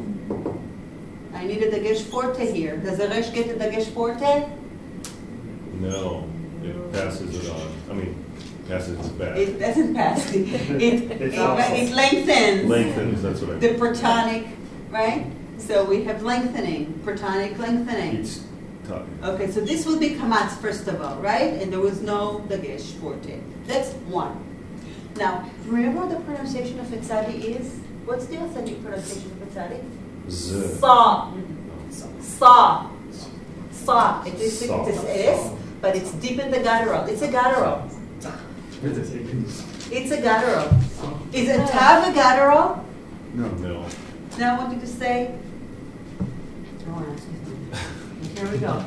I need a dagesh forte here. Does the resh get a dagesh forte? No, it passes it on. I mean, passes it back. It doesn't pass. It lengthens. Lengthens, that's what I The mean. protonic, right? So we have lengthening, protonic lengthening. It's ta'er. Okay, so this will be kamatz first of all, right? And there was no dagesh forte. That's one. Now, remember what the pronunciation of etzadi is? What's the authentic pronunciation of etzadi? Z. Sa. Sa. Sa. It is Sa. S, but it's deep in the guttural. It's a guttural. It's a guttural. Is a tav a guttural? No. Now I want you to say, here we go.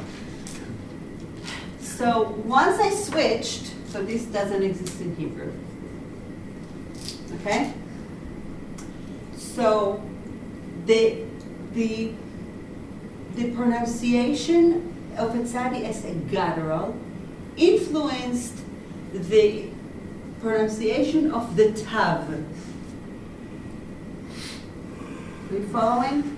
So once I switched, so this doesn't exist in Hebrew. Okay? So the the pronunciation of a tzadi as a guttural influenced the pronunciation of the tav. Are you following?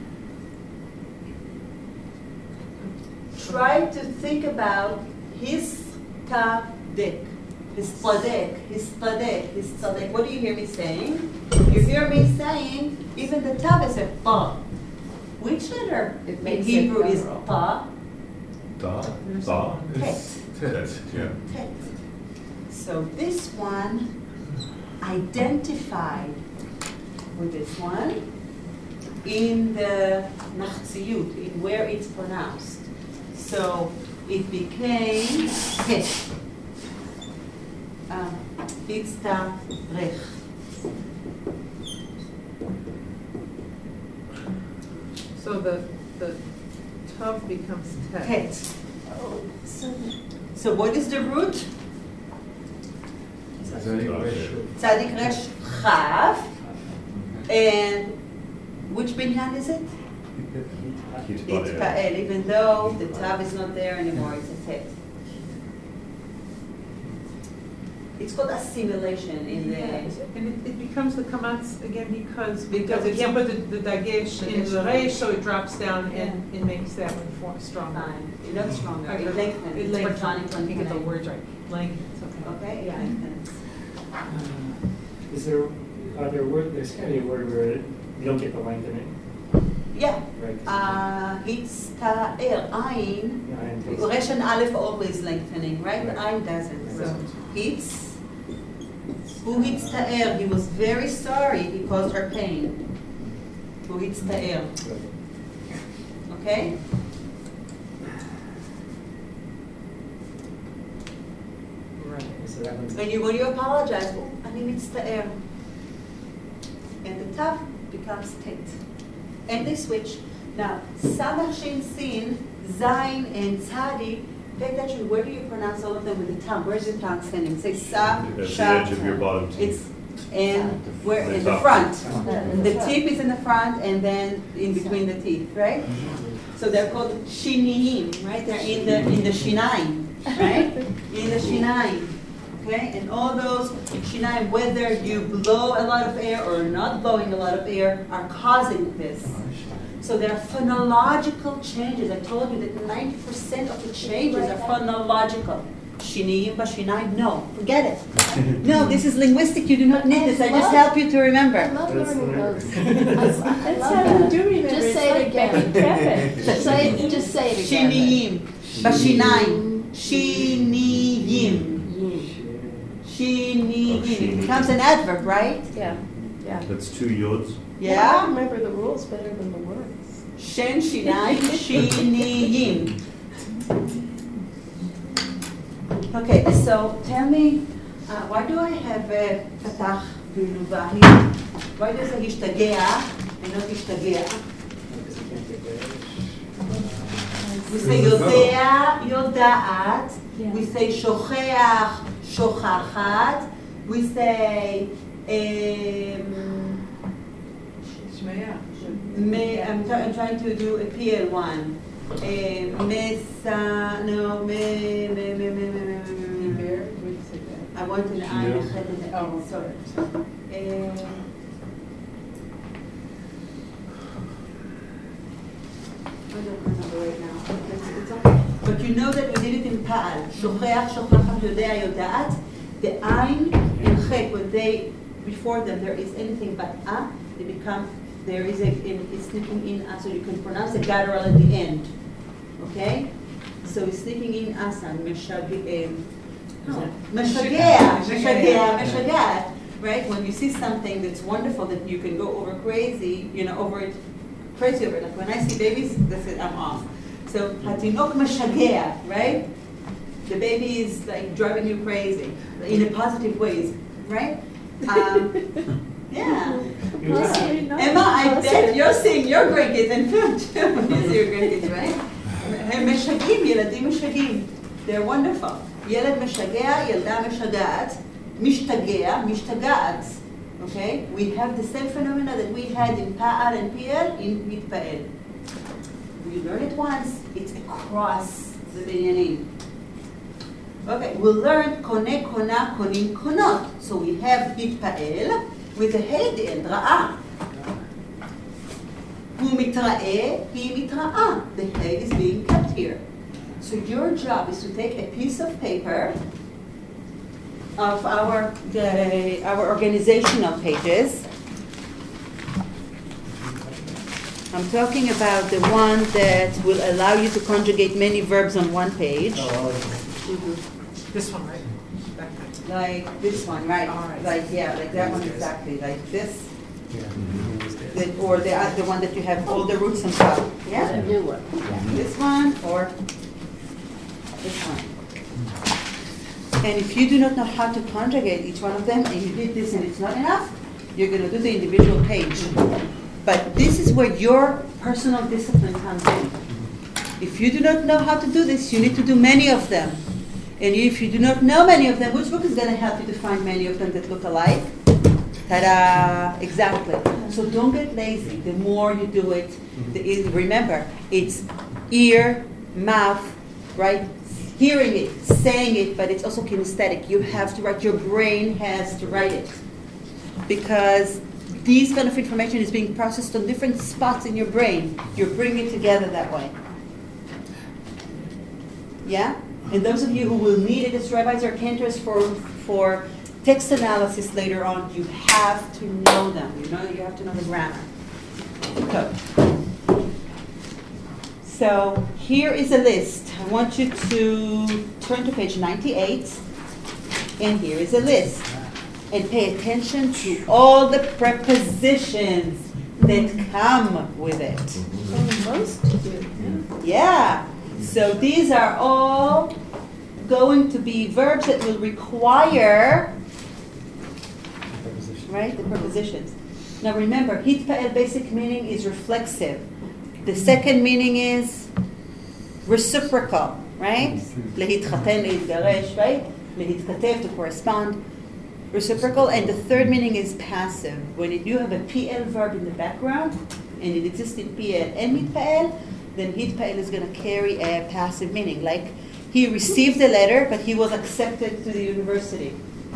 Try to think about his tzaddik, his tzaddik, his tzaddik, his tzaddik. What do you hear me saying? You hear me saying even the tav is a pa. Which letter It in makes it Hebrew is guttural. pa? Da? It's tet. Yeah. Tet. So this one identified with this one in the nachziyut, in where it's pronounced. So it became tet. Yitztarech. So the tav becomes tet. Tet. Oh, so So what is the root? Tzadik resh chav. And which binyan is it? It's pa'el, even though the tav is not there anymore, it's a tet. It's called assimilation in the... And it becomes the kamatz again because Because you it's- can't put the dagesh in the reish, so it drops down Yeah. and it makes that one form stronger. Fine. It looks stronger. Okay. It lengthens. It It's lengthens. platonic I can't get the lengthening. words right. Lengthens, okay. Okay, it lengthens. Are there words, there's kind of a word where you don't get the lengthening, Yeah. right? It's ta'er, ayin. Resh and aleph always lengthening, right? The Right. ayin doesn't. So Doesn't. it's... Who hits ta'er? He was very sorry. He caused her pain. Who hits ta'er? Okay? Right. So that one's. When you apologize, oh, I mean it's ta'er. And the tav becomes tet. And they switch. Now, samach, shin, sin, zayin, and tzadi, pay attention, where do you pronounce all of them with the tongue? Where's your tongue standing? Say sa, At the sha. edge of your bottom teeth. It's in where The in the top. front. in The tip is in the front and then in between the teeth, right? So they're called shiniyim, right? They're in the shinayim, right? In the shinayim, okay? And all those shinayim, whether you blow a lot of air or not blowing a lot of air, are causing this. So there are phonological changes. I told you that 90% of the changes are phonological. Shiniyim, bashinayim, no, forget it. No, this is linguistic. You do not need this. I just help you to I remember. love That's learning the those. word. I that's love how you that. do remember. Just It's say it like again. making traffic. Just say it again. Shiniyim, bashinayim, shiniyim, shiniyim. It becomes an adverb, right? Yeah, yeah. That's two yods. I Yeah? remember the rules better than the words. Shen, shinayim, shiniyim. Okay, so tell me, why do I have patach v'luva here? Why does it hishtagea and not hishtagea? Because you can't get there. We say yodea, yodaat. Yeah. We say shocheach, shochachat. We say, I'm trying to do a PL one. Mesa, no, I want an I and a chet and an L, sorry. I don't remember right now. It's okay. But you know that we did it in Pa'al. Shocheach, shochachat, yodea, yodaat. The ayin and chet, when they, before them, there is anything but they become, there is it's sneaking in, so you can pronounce the guttural at the end. Okay? So it's sneaking in asa, meshagea, right? When you see something that's wonderful that you can go over crazy, over it, crazy over it. Like when I see babies, that's it, I'm off. So hatinok meshagea, right? The baby is like driving you crazy in a positive ways, right? Yeah. Emma, I bet you're seeing your grandkids in film too. You see your grandkids, right? הם משגעים, ילדים משגעים. They're wonderful. ילד משגע, ילדה משגעת, משתגע, משתגעת. Okay? We have the same phenomena that we had in Pa'al and Piel in Mitpa'el. You learn it once, it's across the binyanim. Okay, we'll learn kone, kona, konim, konot. So we have hitpa'el with the hey at the end, ra'ah. Hu mitra'eh, hi mitra'ah. The hey is being kept here. So your job is to take a piece of paper of our organizational pages. I'm talking about the one that will allow you to conjugate many verbs on one page. This one, right? That kind. Like this one, right? All right. Like that one exactly. Like this, Yeah. or the one that you have all the roots on top. A Yeah. new one. This one or this one. And if you do not know how to conjugate each one of them, and you did this and it's not enough, you're going to do the individual page. But this is where your personal discipline comes in. If you do not know how to do this, you need to do many of them. And if you do not know many of them, which book is going to help you to find many of them that look alike? Ta-da! Exactly. So don't get lazy. The more you do it, remember, it's ear, mouth, right? Hearing it, saying it, but it's also kinesthetic. You have to write, your brain has to write it. Because these kind of information is being processed on different spots in your brain. You're bringing it together that way. Yeah? And those of you who will need it as rabbis or cantors for text analysis later on, you have to know them. You have to know the grammar. So here is a list. I want you to turn to page 98, and here is a list. And pay attention to all the prepositions that come with it. Most do. Yeah. So these are all going to be verbs that will require, right, the prepositions. Now remember, hitpa'el basic meaning is reflexive. The second meaning is reciprocal, right? Lehitchaten, lehitgaresh, right? Lehitkatev, to correspond. Reciprocal, and the third meaning is passive. When you have a PL verb in the background, and it exists in PL and hitpa'el, then hitpa'el is going to carry a passive meaning. Like, he received a letter, but he was accepted to the university.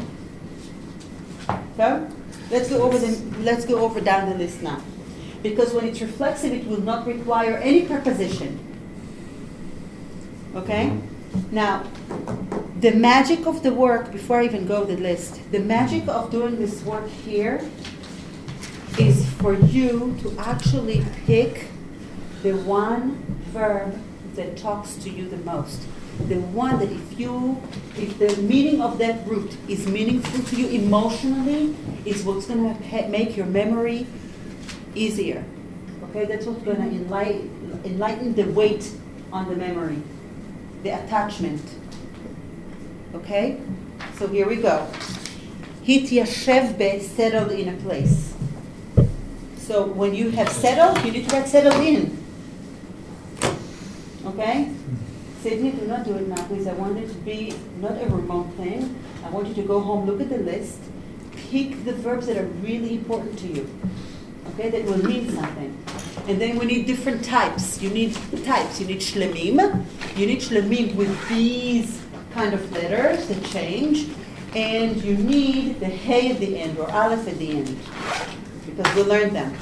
So, let's go over down the list now. Because when it's reflexive, it will not require any preposition. Okay? Now, the magic of the work, before I even go over the list, the magic of doing this work here is for you to actually pick the one verb that talks to you the most. The one that if the meaning of that root is meaningful to you emotionally, is what's going to make your memory easier. Okay, that's what's going to enlighten the weight on the memory, the attachment. Okay, so here we go. Hityashev be, settled in a place. So when you have settled, you need to write settled in. Okay? Sydney, do not do it now, please. I want it to be not a remote thing. I want you to go home, look at the list, pick the verbs that are really important to you. Okay, that will mean something. And then we need different types. You need types. You need shlemim. You need shlemim with these kind of letters that change. And you need the hey at the end or aleph at the end. Because we learned them.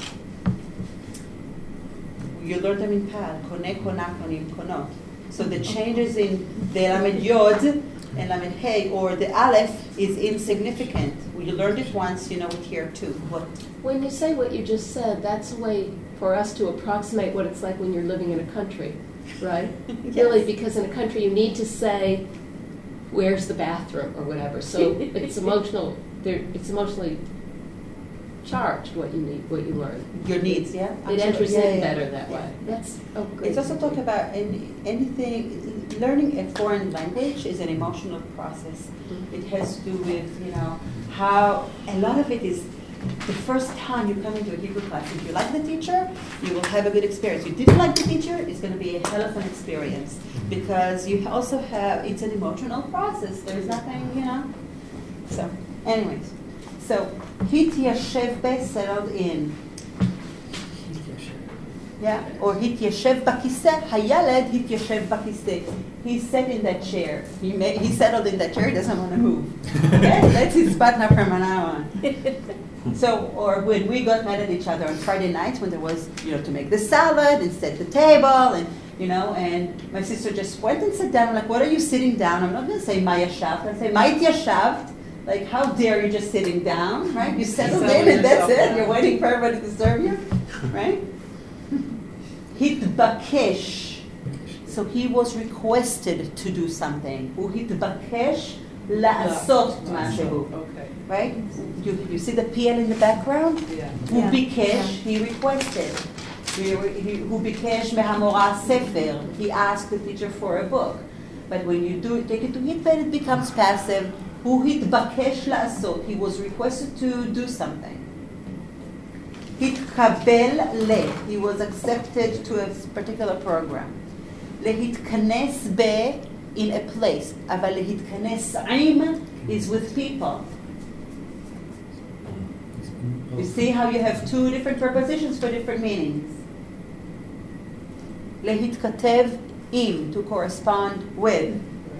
You learned them in Pal. Kone, kona, konim, konot. So the changes in the lamed yod and lamed hey or the aleph is insignificant. You learned it once, you know it here too. What? When you say what you just said, that's a way for us to approximate what it's like when you're living in a country, right? Yes. Really, because in a country you need to say, where's the bathroom or whatever. So it's emotional. It's emotionally charged what you learn. Your needs, yeah? It enters in better that way. That's great. It's also talk about anything. Learning a foreign language is an emotional process. Mm-hmm. It has to do with, how a lot of it is the first time you come into a Hebrew class. If you like the teacher, you will have a good experience. If you didn't like the teacher, it's going to be a hell of an experience because you also have, it's an emotional process. There's nothing, So, anyways. So, Hityashev be, settled in. Yeah, or התיישב בכיסא, הילד התיישב בכיסא. He sat in that chair. He settled in that chair, he doesn't want to move. Okay? That's his partner from now on. So, or when we got mad at each other on Friday nights when there was, to make the salad and set the table and, and my sister just went and sat down. I'm like, what are you sitting down? I'm not going to say מה ישבת, I'll say מה התיישבת. Like, how dare you just sitting down, right? You settled in and that's it. You're waiting for everybody to serve you, right? התבקש. So he was requested to do something. הוא התבקש לעשות משהו. Okay. Right? You see the PL in the background? Yeah. הוא ביקש, he requested. הוא ביקש מהמורה ספר. He asked the teacher for a book. But when you take it to hitbed, it becomes passive. הוא התבקש לעשות. He was requested to do something. התקבל he was accepted to a particular program. להתכנס in a place. אבל להתכנס עם is with people. You see how you have two different prepositions for different meanings. להתכתב עם, to correspond with.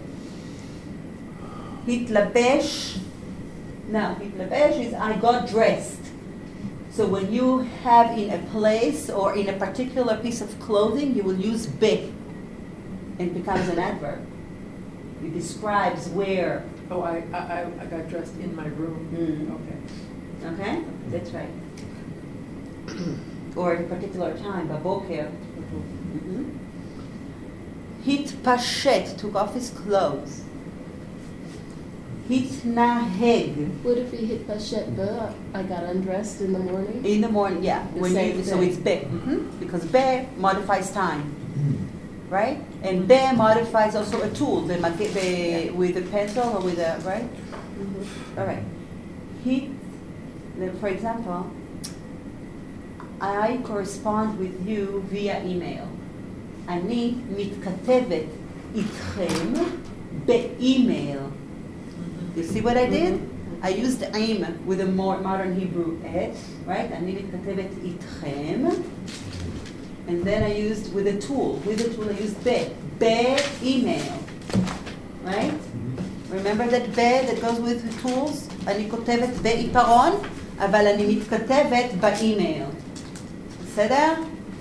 התלבש, now התלבש is I got dressed. So when you have in a place or in a particular piece of clothing, you will use be. It becomes an adverb. It describes where. Oh, I got dressed in my room. Okay. Okay? That's right. Or at a particular time, בבוקר. התפשט, took off his clothes. התנהג. What if he hit Pashet I got undressed in the morning? In the morning, yeah. The same So thing. it's be. Because be modifies time. Right? And be modifies also a tool, with a pencil or with a, right? All right. For example, I correspond with you via email. אני מתכתבת איתכם באימייל. You see what I did? I used im with a more modern Hebrew et, right? אני מתכתבת איתכם. And then I used with a tool. With the tool I used email. Right? Remember that that goes with the tools? אני כותבת בעיפרון, אבל אני מתכתבת באימייל. בסדר?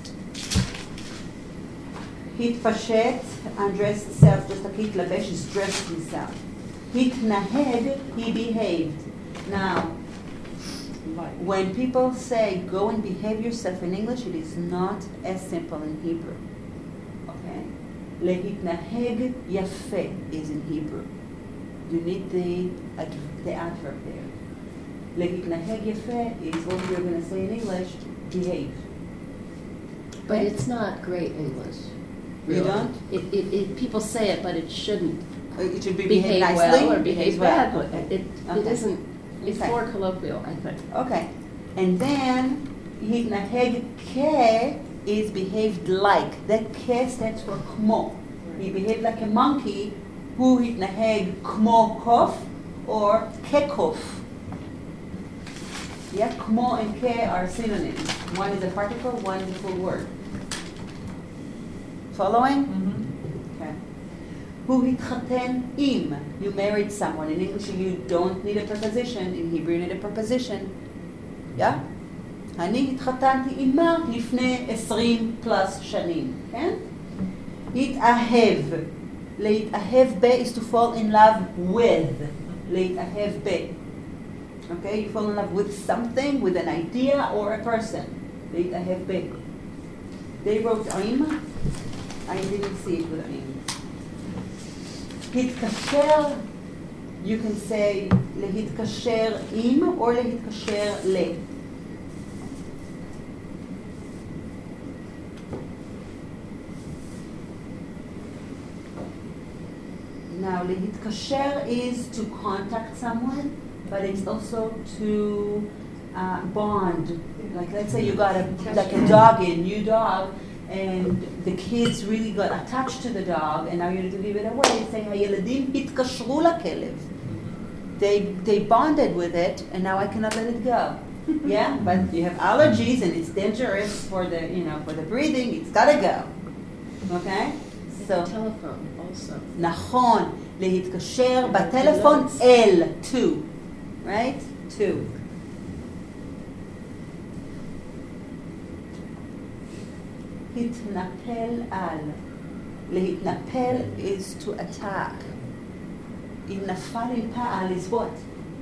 התפשט, undressed self, just like התלבש, is dressed himself. התנהג, he behaved. Now, when people say go and behave yourself in English, it is not as simple in Hebrew. Okay? להתנהג יפה is in Hebrew. You need the adverb there. להתנהג יפה is what we're going to say in English, behave. But it's not great English. You don't? People say it, but it shouldn't. It should be Behave nicely. well or behave well. badly. Okay. It Okay. isn't. It's Okay. more colloquial, I think. Okay. And then התנהג כ is behaved like. That כ stands for כמו. He behaved like a monkey. הוא התנהג כמו קוף or כקוף. Yeah, כמו and כ are synonyms. One is a particle, one is a full word. Following? Okay. הוא התחתן עם. You married someone. In English you don't need a preposition. In Hebrew you need a preposition. Yeah? אני התחתנתי עימה לפני 20 פלוס שנים. כן? התאהב. להתאהב ב is to fall in love with. להתאהב ב. Okay? You fall in love with something, with an idea or a person. להתאהב ב. They wrote עם. I didn't see it with עם. התקשר, you can say להתקשר עם or להתקשר ל. Now, להתקשר is to contact someone, but it's also to bond. Like, let's say you got a new dog, and the kids really got attached to the dog, and now you need to give it away. You say, הילדים התקשרו לכלב. They bonded with it, and now I cannot let it go. Yeah, but you have allergies and it's dangerous for the, for the breathing. It's gotta go. Okay? So, Telephone also. נכון, להתקשר בטלפון אל, to, right? To. התנפל על. להתנפל is to attack. אם נפל עם פעל is what?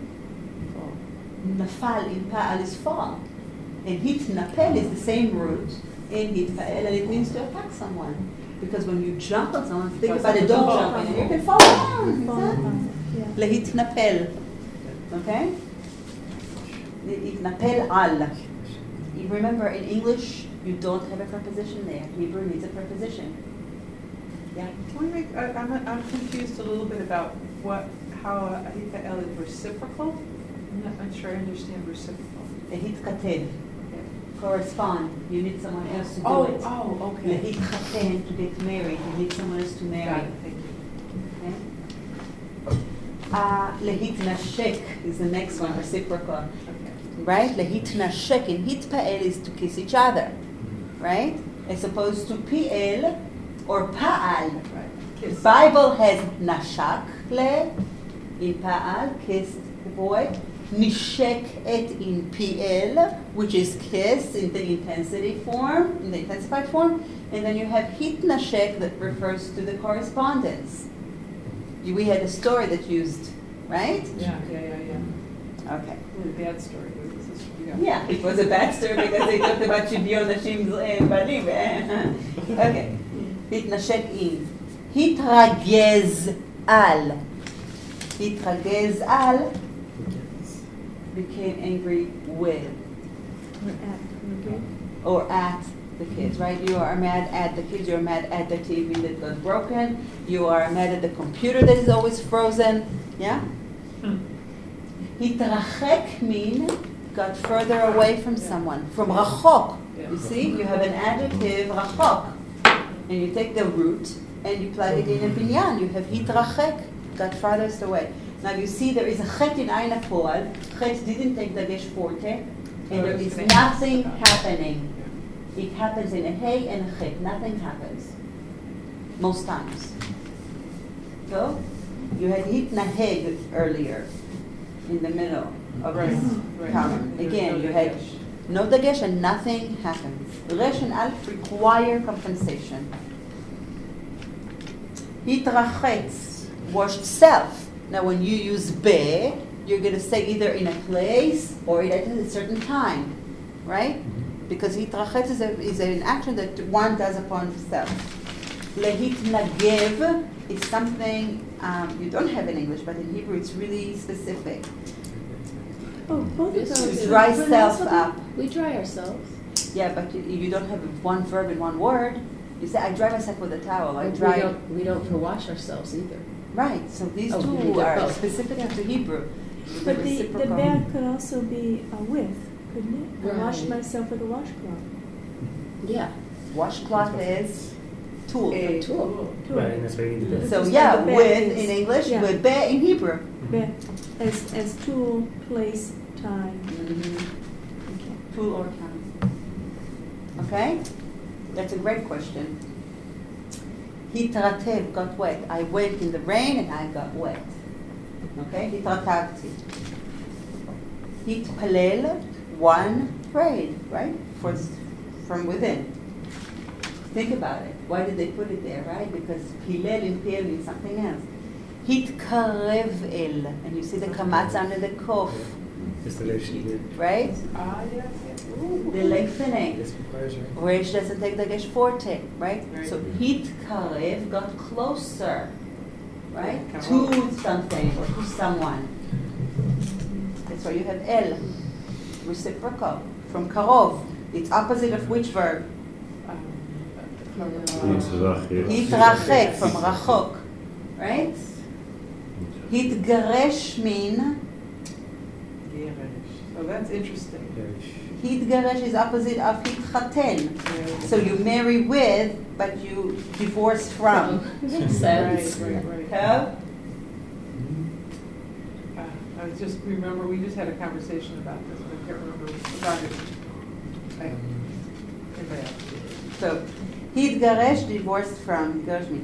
נפל עם פעל is fall. And התנפל is the same root in התפעל, and it means to attack someone. Because when you jump on someone, think about a dog jumping, and you can fall down. Yeah. להתנפל. Okay? להתנפל על. You remember in English, you don't have a preposition there. Hebrew needs a preposition. Yeah. Can we make, I'm confused a little bit about how Ahita'el is reciprocal. I'm not sure I understand reciprocal. להתכתב. Correspond. You need someone else to do it. Oh, okay. להתחתן, to get married. You need someone else to Got marry. it, thank you. Okay? להתנשק is the next one, reciprocal. Okay. Right? להתנשק in hitpa'el is to kiss each other. Right? As opposed to pi'el or pa'al. Right. The Kiss. Bible has nashak le in pa'al, kissed the boy. Nishek et in pi'el, which is kiss in the intensity form, in the intensified form. And then you have hitnashek that refers to the correspondence. We had a story that used, right? Yeah. Okay. Really bad story. But this is, Yeah, it was a bad story because they talked about Shivyon Nashim Banim. Okay. התנשק in. התרגז על. התרגז על became angry with or at the kids, right? You are mad at the kids, you're mad at the TV that got broken, you are mad at the computer that is always frozen, yeah? התרחק mean got further away from someone, from רחוק. You see, you have an adjective רחוק, and you take the root and you plug it in a binyan. You have התרחק, got farthest away. Now you see there is a chet in Ayin HaPo'al. Chet didn't take dagesh forte, and there is nothing happening. It happens in a hey and a chet. Nothing happens. Most times. So, you had hitnaheg earlier, in the middle of this column. Again, you had no dagesh and nothing happens. Resh and alf require compensation. Hitrachetz, washed self. Now, when you use be, you're going to say either in a place or at a certain time, right? Because hitrachetz is an action that one does upon self. Lehitnagev is something you don't have in English, but in Hebrew it's really specific. Oh, both of This those. is- Dry But self also up. We dry ourselves. Yeah, but you don't have one verb in one word. You say, I dry myself with a towel. I dry. We don't for wash ourselves either. Right, so these Oh, you two do are both. specific to Hebrew. But the reciprocal. bad could also be a with, couldn't it? I washed Right. myself with a washcloth. Yeah. Washcloth is tool. A tool. Right, and that's why you need the. So Just yeah, like the with bed is- in English, yeah. with be in Hebrew. Be- As tool, place, time. Tool or time. Okay? That's a great question. Hitratev got wet. I went in the rain and I got wet. Okay? Hitratavti. Hitpalel, one prayed, right? From within. Think about it. Why did they put it there, right? Because pilel in pil means something else. Hitkarev el. And you see the kamatz under the kof, It's the way she did. right? yes. The lengthening. This requires her. Resh doesn't take the gesh forte, right? Right. So hitkarev got closer, right? Yeah, To something or to someone. That's why you have el, reciprocal, from karov. It's opposite of which verb? Hitrachek, from rachok, right? Hitgaresh mean, So that's interesting. hitgaresh is opposite of hitchaten. So you marry with, but you divorce from. Makes sense. Right. Huh? I was just remember we just had a conversation about this, but I can't remember Right. So, התגרש, divorced from, התגרש מ.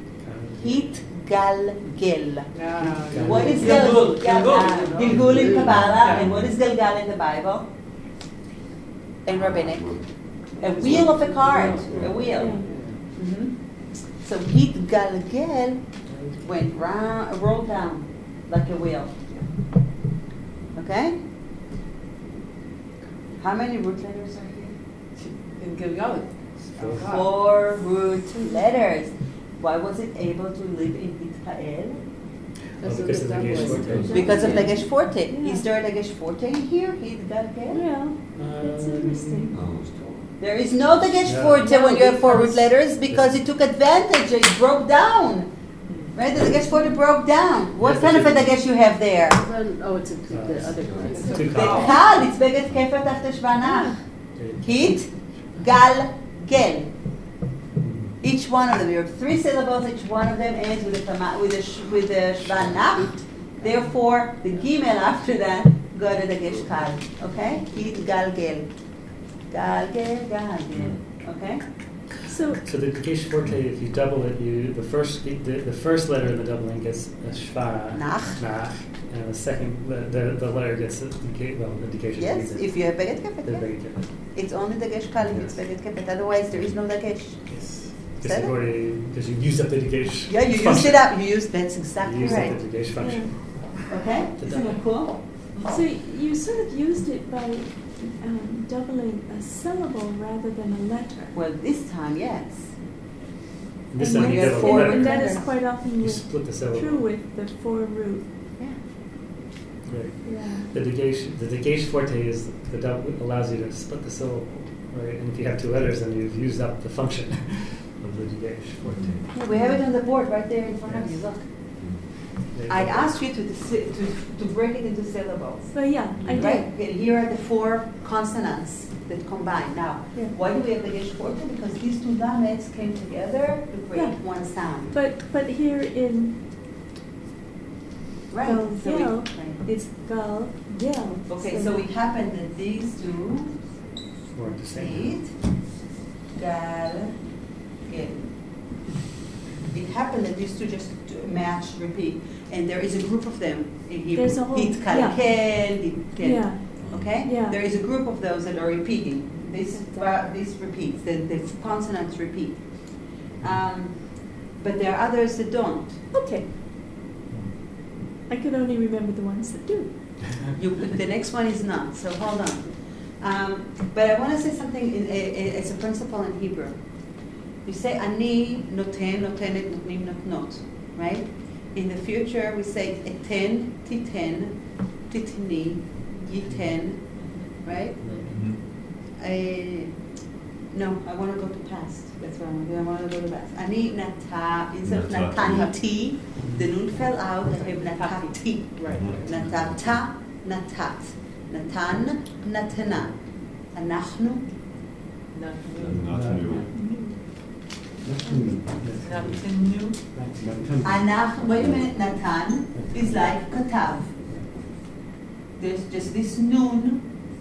התגלגל. What is Gilgul. Gilgul in Kabbalah, and what is Gilgal in the Bible? In Rabbinic. A wheel of a cart, a wheel. Mhm. So התגלגל went round, rolled down like a wheel. Okay? How many root letters are here? In Gilgal. 4 root letters. Why was it able to live in Israel? Because of the Gesh Forte. Because of the Gesh Forte. Is there a Gesh Forte in here? Hitgalgel? Yeah, that's interesting. There is no Gesh No. Forte when you have 4 root because- letters because it took advantage. It broke down. Right? The Gesh Forte broke down. What Yes, kind of a but you- Dagesh you have there? Oh, it's the other one. Too The common. Kal, it's Beged Kefet after Shvanach. Hit, Gal, Gel. Each one of them, you have 3 syllables, each one of them ends with a Shvanach. Therefore, the Gimel after that got a Dagesh Kal. Okay? Hit, Gal, Gel. Gal, Gel, Gal, Gel. Okay? So, So the Gesh Forte, if you double it, the first letter in the doubling gets a shva, Nach. and the second the letter gets the Gesh. Yes, if you have Beged Kefet, the yes. very different. It's only Dagesh Kal if it's Beged Kefet. Otherwise, there is no Dagesh. Yes. Seven? Because you used up the Gesh. Yeah, you used function. it up. You used, that's You exactly used right. up the Gesh function. Okay? The Isn't that cool? so you sort of used it by doubling a syllable rather than a letter. Well, this time, yes. This And time you when double you have the four- And letter. that is quite often You with, split the syllable. true with the 4 root. Yeah. Right. Yeah. The Gesh Forte is the double allows you to split the syllable, right? And if you have 2 letters, then you've used up the function of the Gesh Forte. Yeah, we have it on the board right there in front of you. Look. There you I go. asked you to break it into syllables. But yeah, I did. Right? Okay, here are the 4 consonants that combine. Now, Yeah. why do we have the Gesh Forte? Because these 2 lamets came together to create Yeah. one sound. But here in Right. Gal, So Gel, right. it's Gal, Gel. Okay, so it happened that these 2 Or the same. It, Gal, Gel. It happened that these 2 just match, repeat, and there is a group of them in Hebrew. There's a whole- Hit, Kal, yeah. Kel, Hit, Kel. Yeah. Okay? Yeah. There is a group of those that are repeating. This repeats, the consonants repeat. But there are others that don't. Okay. I could only remember the ones that do. The next one is not, so hold on. But I want to say something as a principle in Hebrew. You say, ani, noten, notenet, notnim, notnot, right? In the future, we say, eten, titen, titni, yiten, right? No, I want to go to past. That's what I want to do. I want to go to past. Ani, nata, instead of Natati. natanti, the nun fell out, I have natati. Right. Natata, natat. Natan, natana. Anachnu, Not new. Anach, wait a minute, Natan is like katav. There's just this nun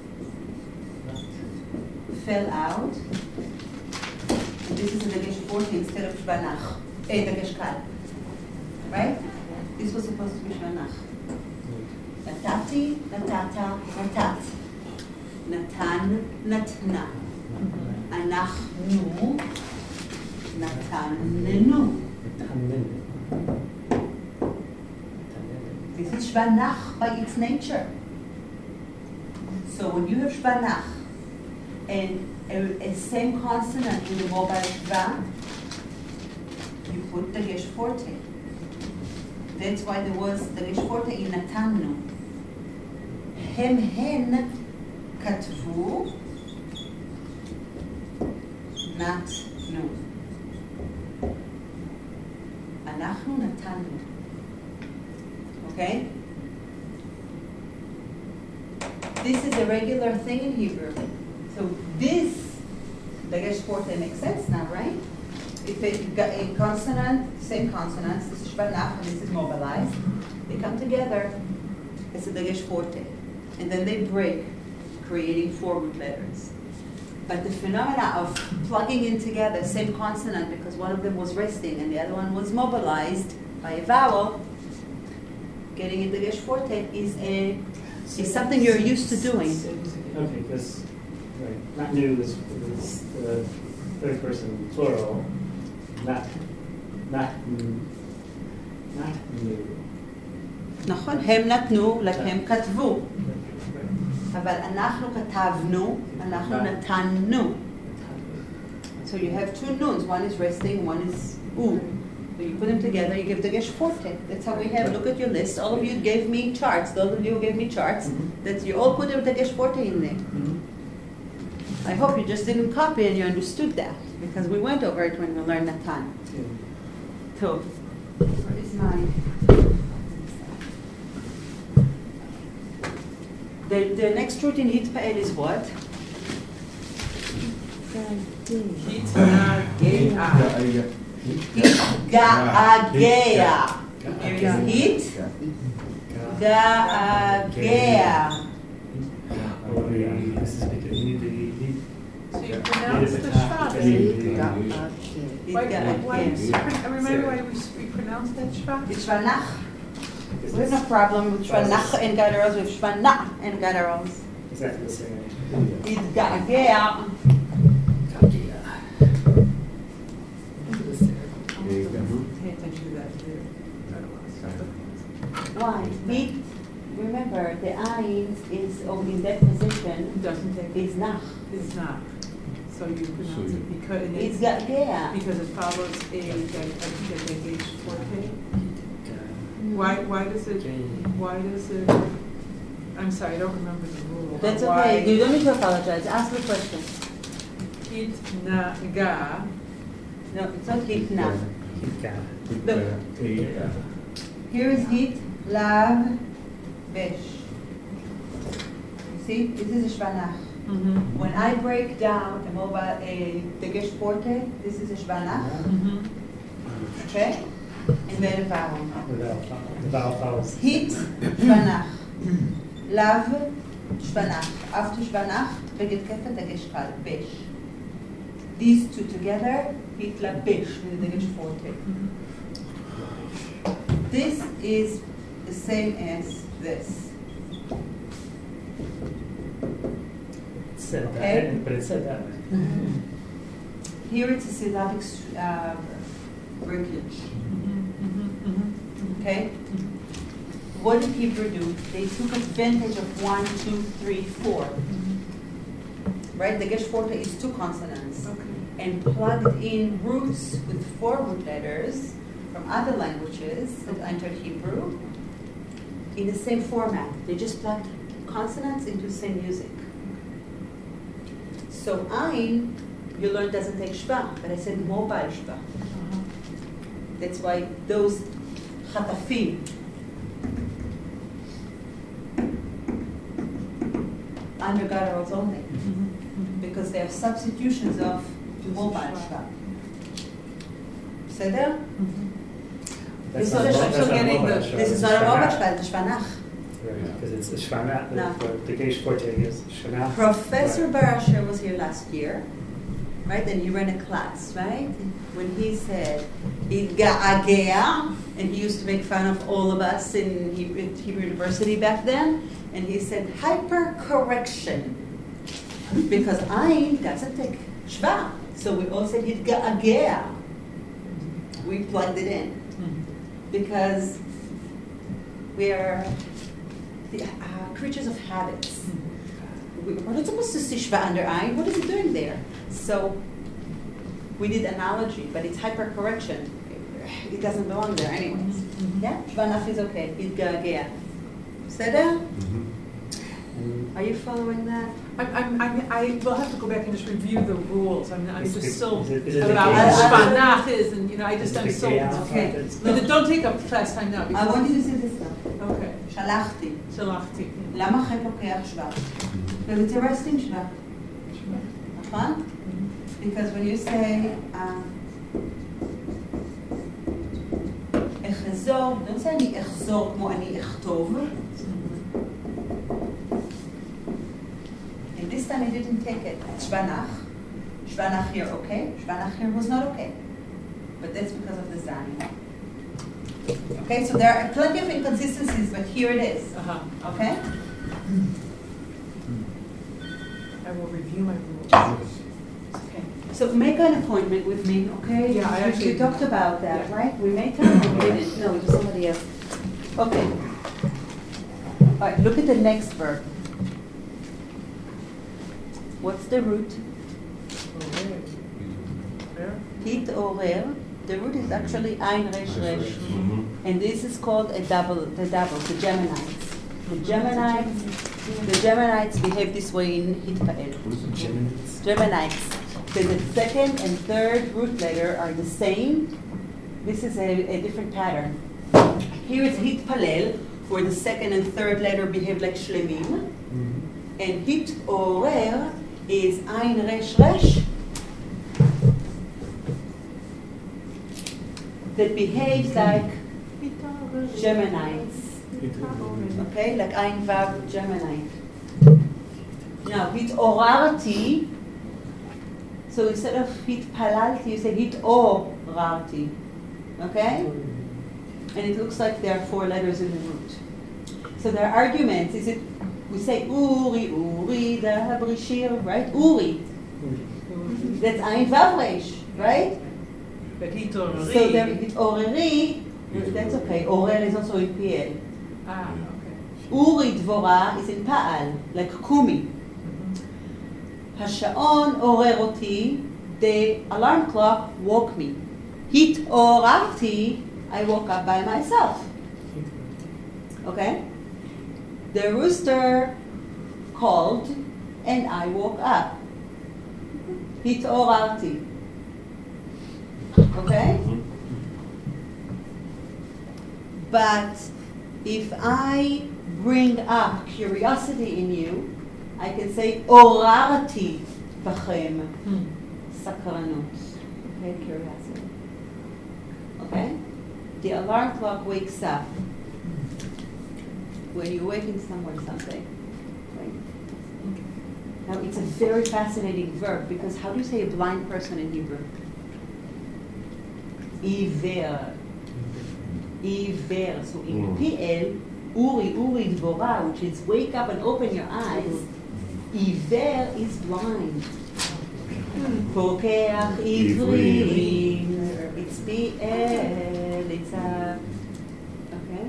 fell out. This is a Dagesh Forte instead of Shvanach. Dagesh Kal. Right? This was supposed to be Shvanach. Natati, natata, natat. Natan, natna. Anachnu, natanenu. This is Shvanach by its nature. So when you have Shvanach and a same consonant in the mobile Shva, you put the Gesh Forte. That's why there was the Gesh Forte in Natanu. Hem hen katvu natnu. אנחנו נתנו. Okay? This is a regular thing in Hebrew. So this, the Gesh Forte makes sense now, right? If a consonant, same consonants, this is Shvanach and this is mobilized, they come together, it's a Dagesh Forte. And then they break. creating 4 root letters. But the phenomena of plugging in together same consonant because one of them was resting and the other one was mobilized by a vowel, getting in the Gesh forte is something you're used to doing. Okay, because not new is the third person plural, not new. נכון, הם נתנו, הם כתבו. אבל אנחנו כתבנו, אנחנו נתנו. So you have 2 nuns, one is resting, one is u. So you put them together, you give the Gesh forte. That's how we have, look at your list. All of you gave me charts. Those of you who gave me charts, that you all put the Gesh forte in there. I hope you just didn't copy and you understood that, because we went over it when we learned Natan. So, where is mine? The next root in Hitpa'el is what? Hitnagea. Ga'agea. Here is hit. Ga'agea. This is because you need the So you pronounce the schwa. Remember why we pronounce that schwa? It's Shvanach. We have no problem with Shvanach and Gadaros, with Shvanach and Gadaros. exactly the same. Ga'agea. Pay attention to that too. Why? Hit. Remember, the ayin is in that position. It doesn't take. Is nach. It's not. So you pronounce it because It's ga'agea. because it follows a Gesh forte. Why does it? I'm sorry, I don't remember the rule. That's Why- okay. You don't need to apologize. Ask the question. Hitnaga. No, it's not hitna. Look. Here is hit, lav, besh. You see, this is a shvanach. Mm-hmm. When I break down the Gesh forte, this is a shvanach, okay? And then a vowel. The vowel follows. Hit, shvanach. Lav, shvanach. After shvanach, begit kefet, the Gesh kal, besh. These 2 together, hit, la, besh, with the Gesh forte. This is the same as this. It said Okay. that, but it said that way. Here it's a syllabic breakage. Okay? What did Hebrew do? They took advantage of 1, 2, 3, 4. Right? The Gesh forte is 2 consonants. Okay. And plugged in roots with 4 root letters from other languages that entered Hebrew in the same format. They just plugged consonants into the same music. So ayin, you learned doesn't take shva, but I said mobile shva. That's why those chatafim under Gadaros only, because they are substitutions of mobile shva. Seder? That's This not- is a- that's so not getting mobile the- shva, This is it's not a mobile shvanach. shva, it's a shvanach. Right, because it's a shvanach. No. The Gesh forte is shvanach. Professor Right. Barasher was here last year, right? And he ran a class, right? When he said, Ga'agea, and he used to make fun of all of us in Hebrew University back then, and he said, hyper-correction. Because ayin doesn't take shva. So we all said, Ga'agea. We plugged it in. Because we are creatures of habits. We're not supposed to see shva under ayin. What is it doing there? So we did analogy, but it's hyper-correction. It doesn't belong there anyways. Yeah? Shvanach is okay. Hitga'agea. Seder? Are you following that? I will have to go back and just review the rules. I'm just still Is it about the what Gesh? Shvanach is, and I'm Is it still. the Gesh? Okay. But don't take up class time now. I Because, want you to see this stuff. okay. שלחתי. Shalachti. למה חטא לוקח שבא? Because it's a resting שבא. נכון? Because when you say, אחזור, don't say אני אחזור כמו אני אכתוב. this time I didn't take it. Shvanach. Shvanach here, okay. Shvanach here was not okay. But that's because of the Zayin. Okay, so there are plenty of inconsistencies, but here it is. Okay? I will review my rules. Okay. So make an appointment with me, okay? Yeah, I actually- We talked about that, Yeah. right? We made time or we didn't? No, it was somebody else. Okay. All right, look at the next verb. What's the root? Hitorer. The root is actually ein resh resh. Mhm. And this is called the Geminites. The Geminites behave this way in Hitpael. Geminites. So the second and third root letter are the same. This is a different pattern. Here it's Hitpalel, where the second and third letter behave like Shlemim. And Hitorer is ein resh resh, that behaves like Geminites. Okay, like ein vav Geminite. Now, hit'orarti, so instead of hitpalalti, you say hit'orarti. Okay? And it looks like there are 4 letters in the root. So there are arguments. Is it, we say Uri, Uri, the Habrishir, right? Uri. That's ein vav resh, right? But So Hitorari. there hit'oreri, that's okay. Orer is also in PL. Okay. Uri Dvora is in Pa'al, like Kumi. השעון עורר אותי, the alarm clock woke me. התעוררתי, I woke up by myself. Okay? The rooster called and I woke up. התעוררתי. Okay? But if I bring up curiosity in you, I can say, עוררתי בכם סקרנות. Okay, curiosity. Okay? The alarm clock wakes up when you're waking somewhere something. Right? Now, it's a very fascinating verb because how do you say a blind person in Hebrew? Iver. Iver. So in PL, Uri Dvora, which is wake up and open your eyes, Iver is blind. Pokeach Ivrim. It's PL. It's a. Okay?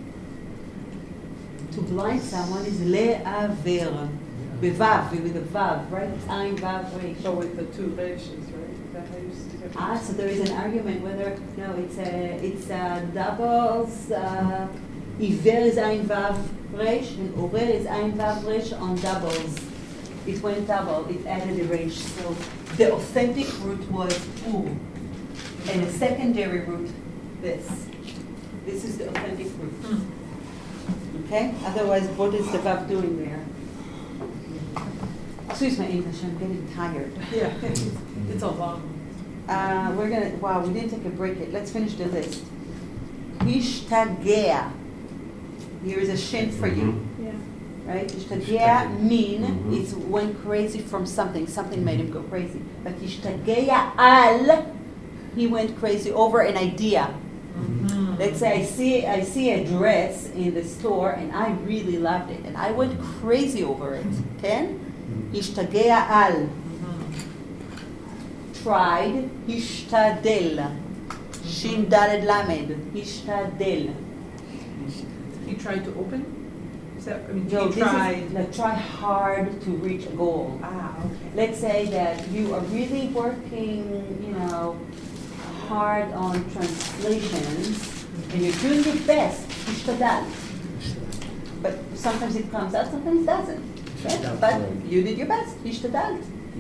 To blind someone is le'aver. Bevav, with a vav, right? It's ein vav resh. So with the 2 reshs, right? Is that how you see it? So there is an argument whether no, it's doubles. Iver is ein vav resh and orer is ein vav resh on doubles. It went double. It added a resh. So the authentic root was ur, and a secondary root this. This is the authentic root. Okay. Otherwise, what is the vav doing there? Excuse my English. I'm getting tired. Yeah, it's a long. We're gonna. Wow, we didn't take a break yet. Let's finish the list. Ishtagea. Here is a shin for you, Yeah. right? Ishtagea mean Mhm. it's went crazy from something. Something made him go crazy. But ishtagea al, he went crazy over an idea. Let's say I see a dress in the store and I really loved it and I went crazy over it. Okay? Ishtagea al. Tried, hishtadel. Shin daled lamed. Hishtadel. He tried to open? Is that, I mean, So he this tried. is like try hard to reach a goal. Okay. Let's say that you are really working, hard on translations and you're doing your best. Hishtadal. But sometimes it comes out, sometimes it doesn't. Right? But you did your best. Hishtadal.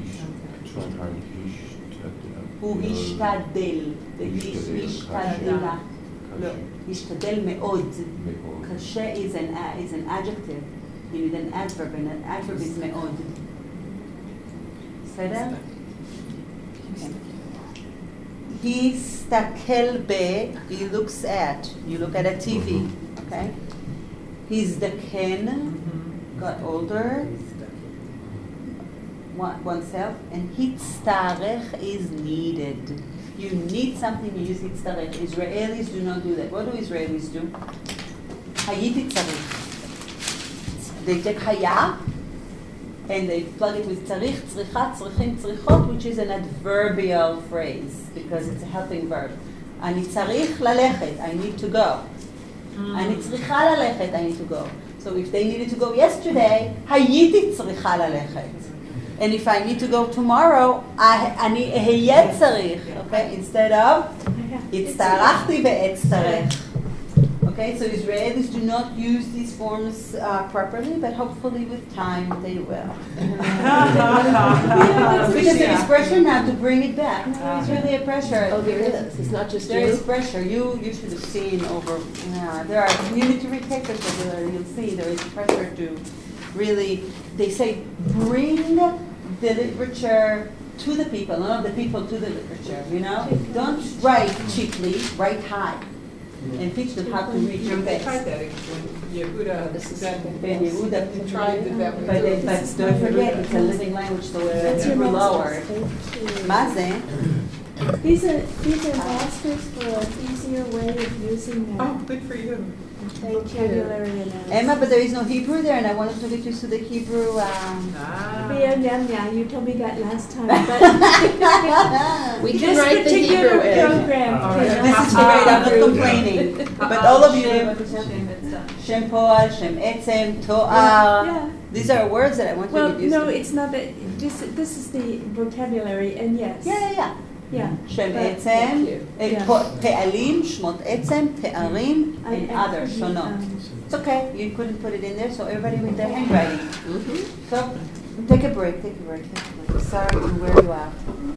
הוא השתדל, השתדלה, לא, השתדל מאוד. קשה is an adjective, you need an adverb, and an adverb is מאוד. בסדר? הסתכל ב, he looks at, you look at a TV, okay? הזדקן, got older. oneself, and hitzarech is needed. You need something, you use hitzarech. Israelis do not do that. What do Israelis do? Hayiti tzarich. They take haya and they plug it with tzarich, tzricha, tzrichim, tzrichot, which is an adverbial phrase because it's a helping verb. Ani tzarich lalechet, I need to go. Ani tzricha lalechet, I need to go. So if they needed to go yesterday, hayiti tzricha lalechet. And if I need to go tomorrow, ani ehyeh tzarich, okay? Instead of hitzarachti ve'etzarech. Okay, so Israelis do not use these forms properly, but hopefully with time they will. Because there is pressure now to bring it back. There's really a pressure. Oh, there is. It's not just There you. is pressure. You should have seen over. There are community retakers over. You'll see there is pressure to really. They say bring the literature to the people, not the people to the literature. You know, don't write cheaply. Write high. And teach them how to reach your They best. tried that when Yehuda, Ben Yehuda, they tried that. but don't forget, it's a living language, so it's lower. Maze, These are masters for an easier way of using Oh, their good for you. vocabulary analysis. Emma, but there is no Hebrew there, and I wanted to get used to the Hebrew. Yeah, you told me that last time, but We can this write the particular Hebrew in. program. All right. This is great, I'm not complaining. But all of you, Shem Poal, Shem Etzem, To'ar. Yeah. These are words that I want you to Well, get used no, to. it's not that. This is the vocabulary, and yes. Yeah. Yeah. Shem But- Etzem, Yeah. Pe'alim, Shmot Etzem, Te'arim, and I other actually, Shonot. It's okay, you couldn't put it in there, so everybody with their handwriting. Mhm. So, take a break. Sorry, where you are.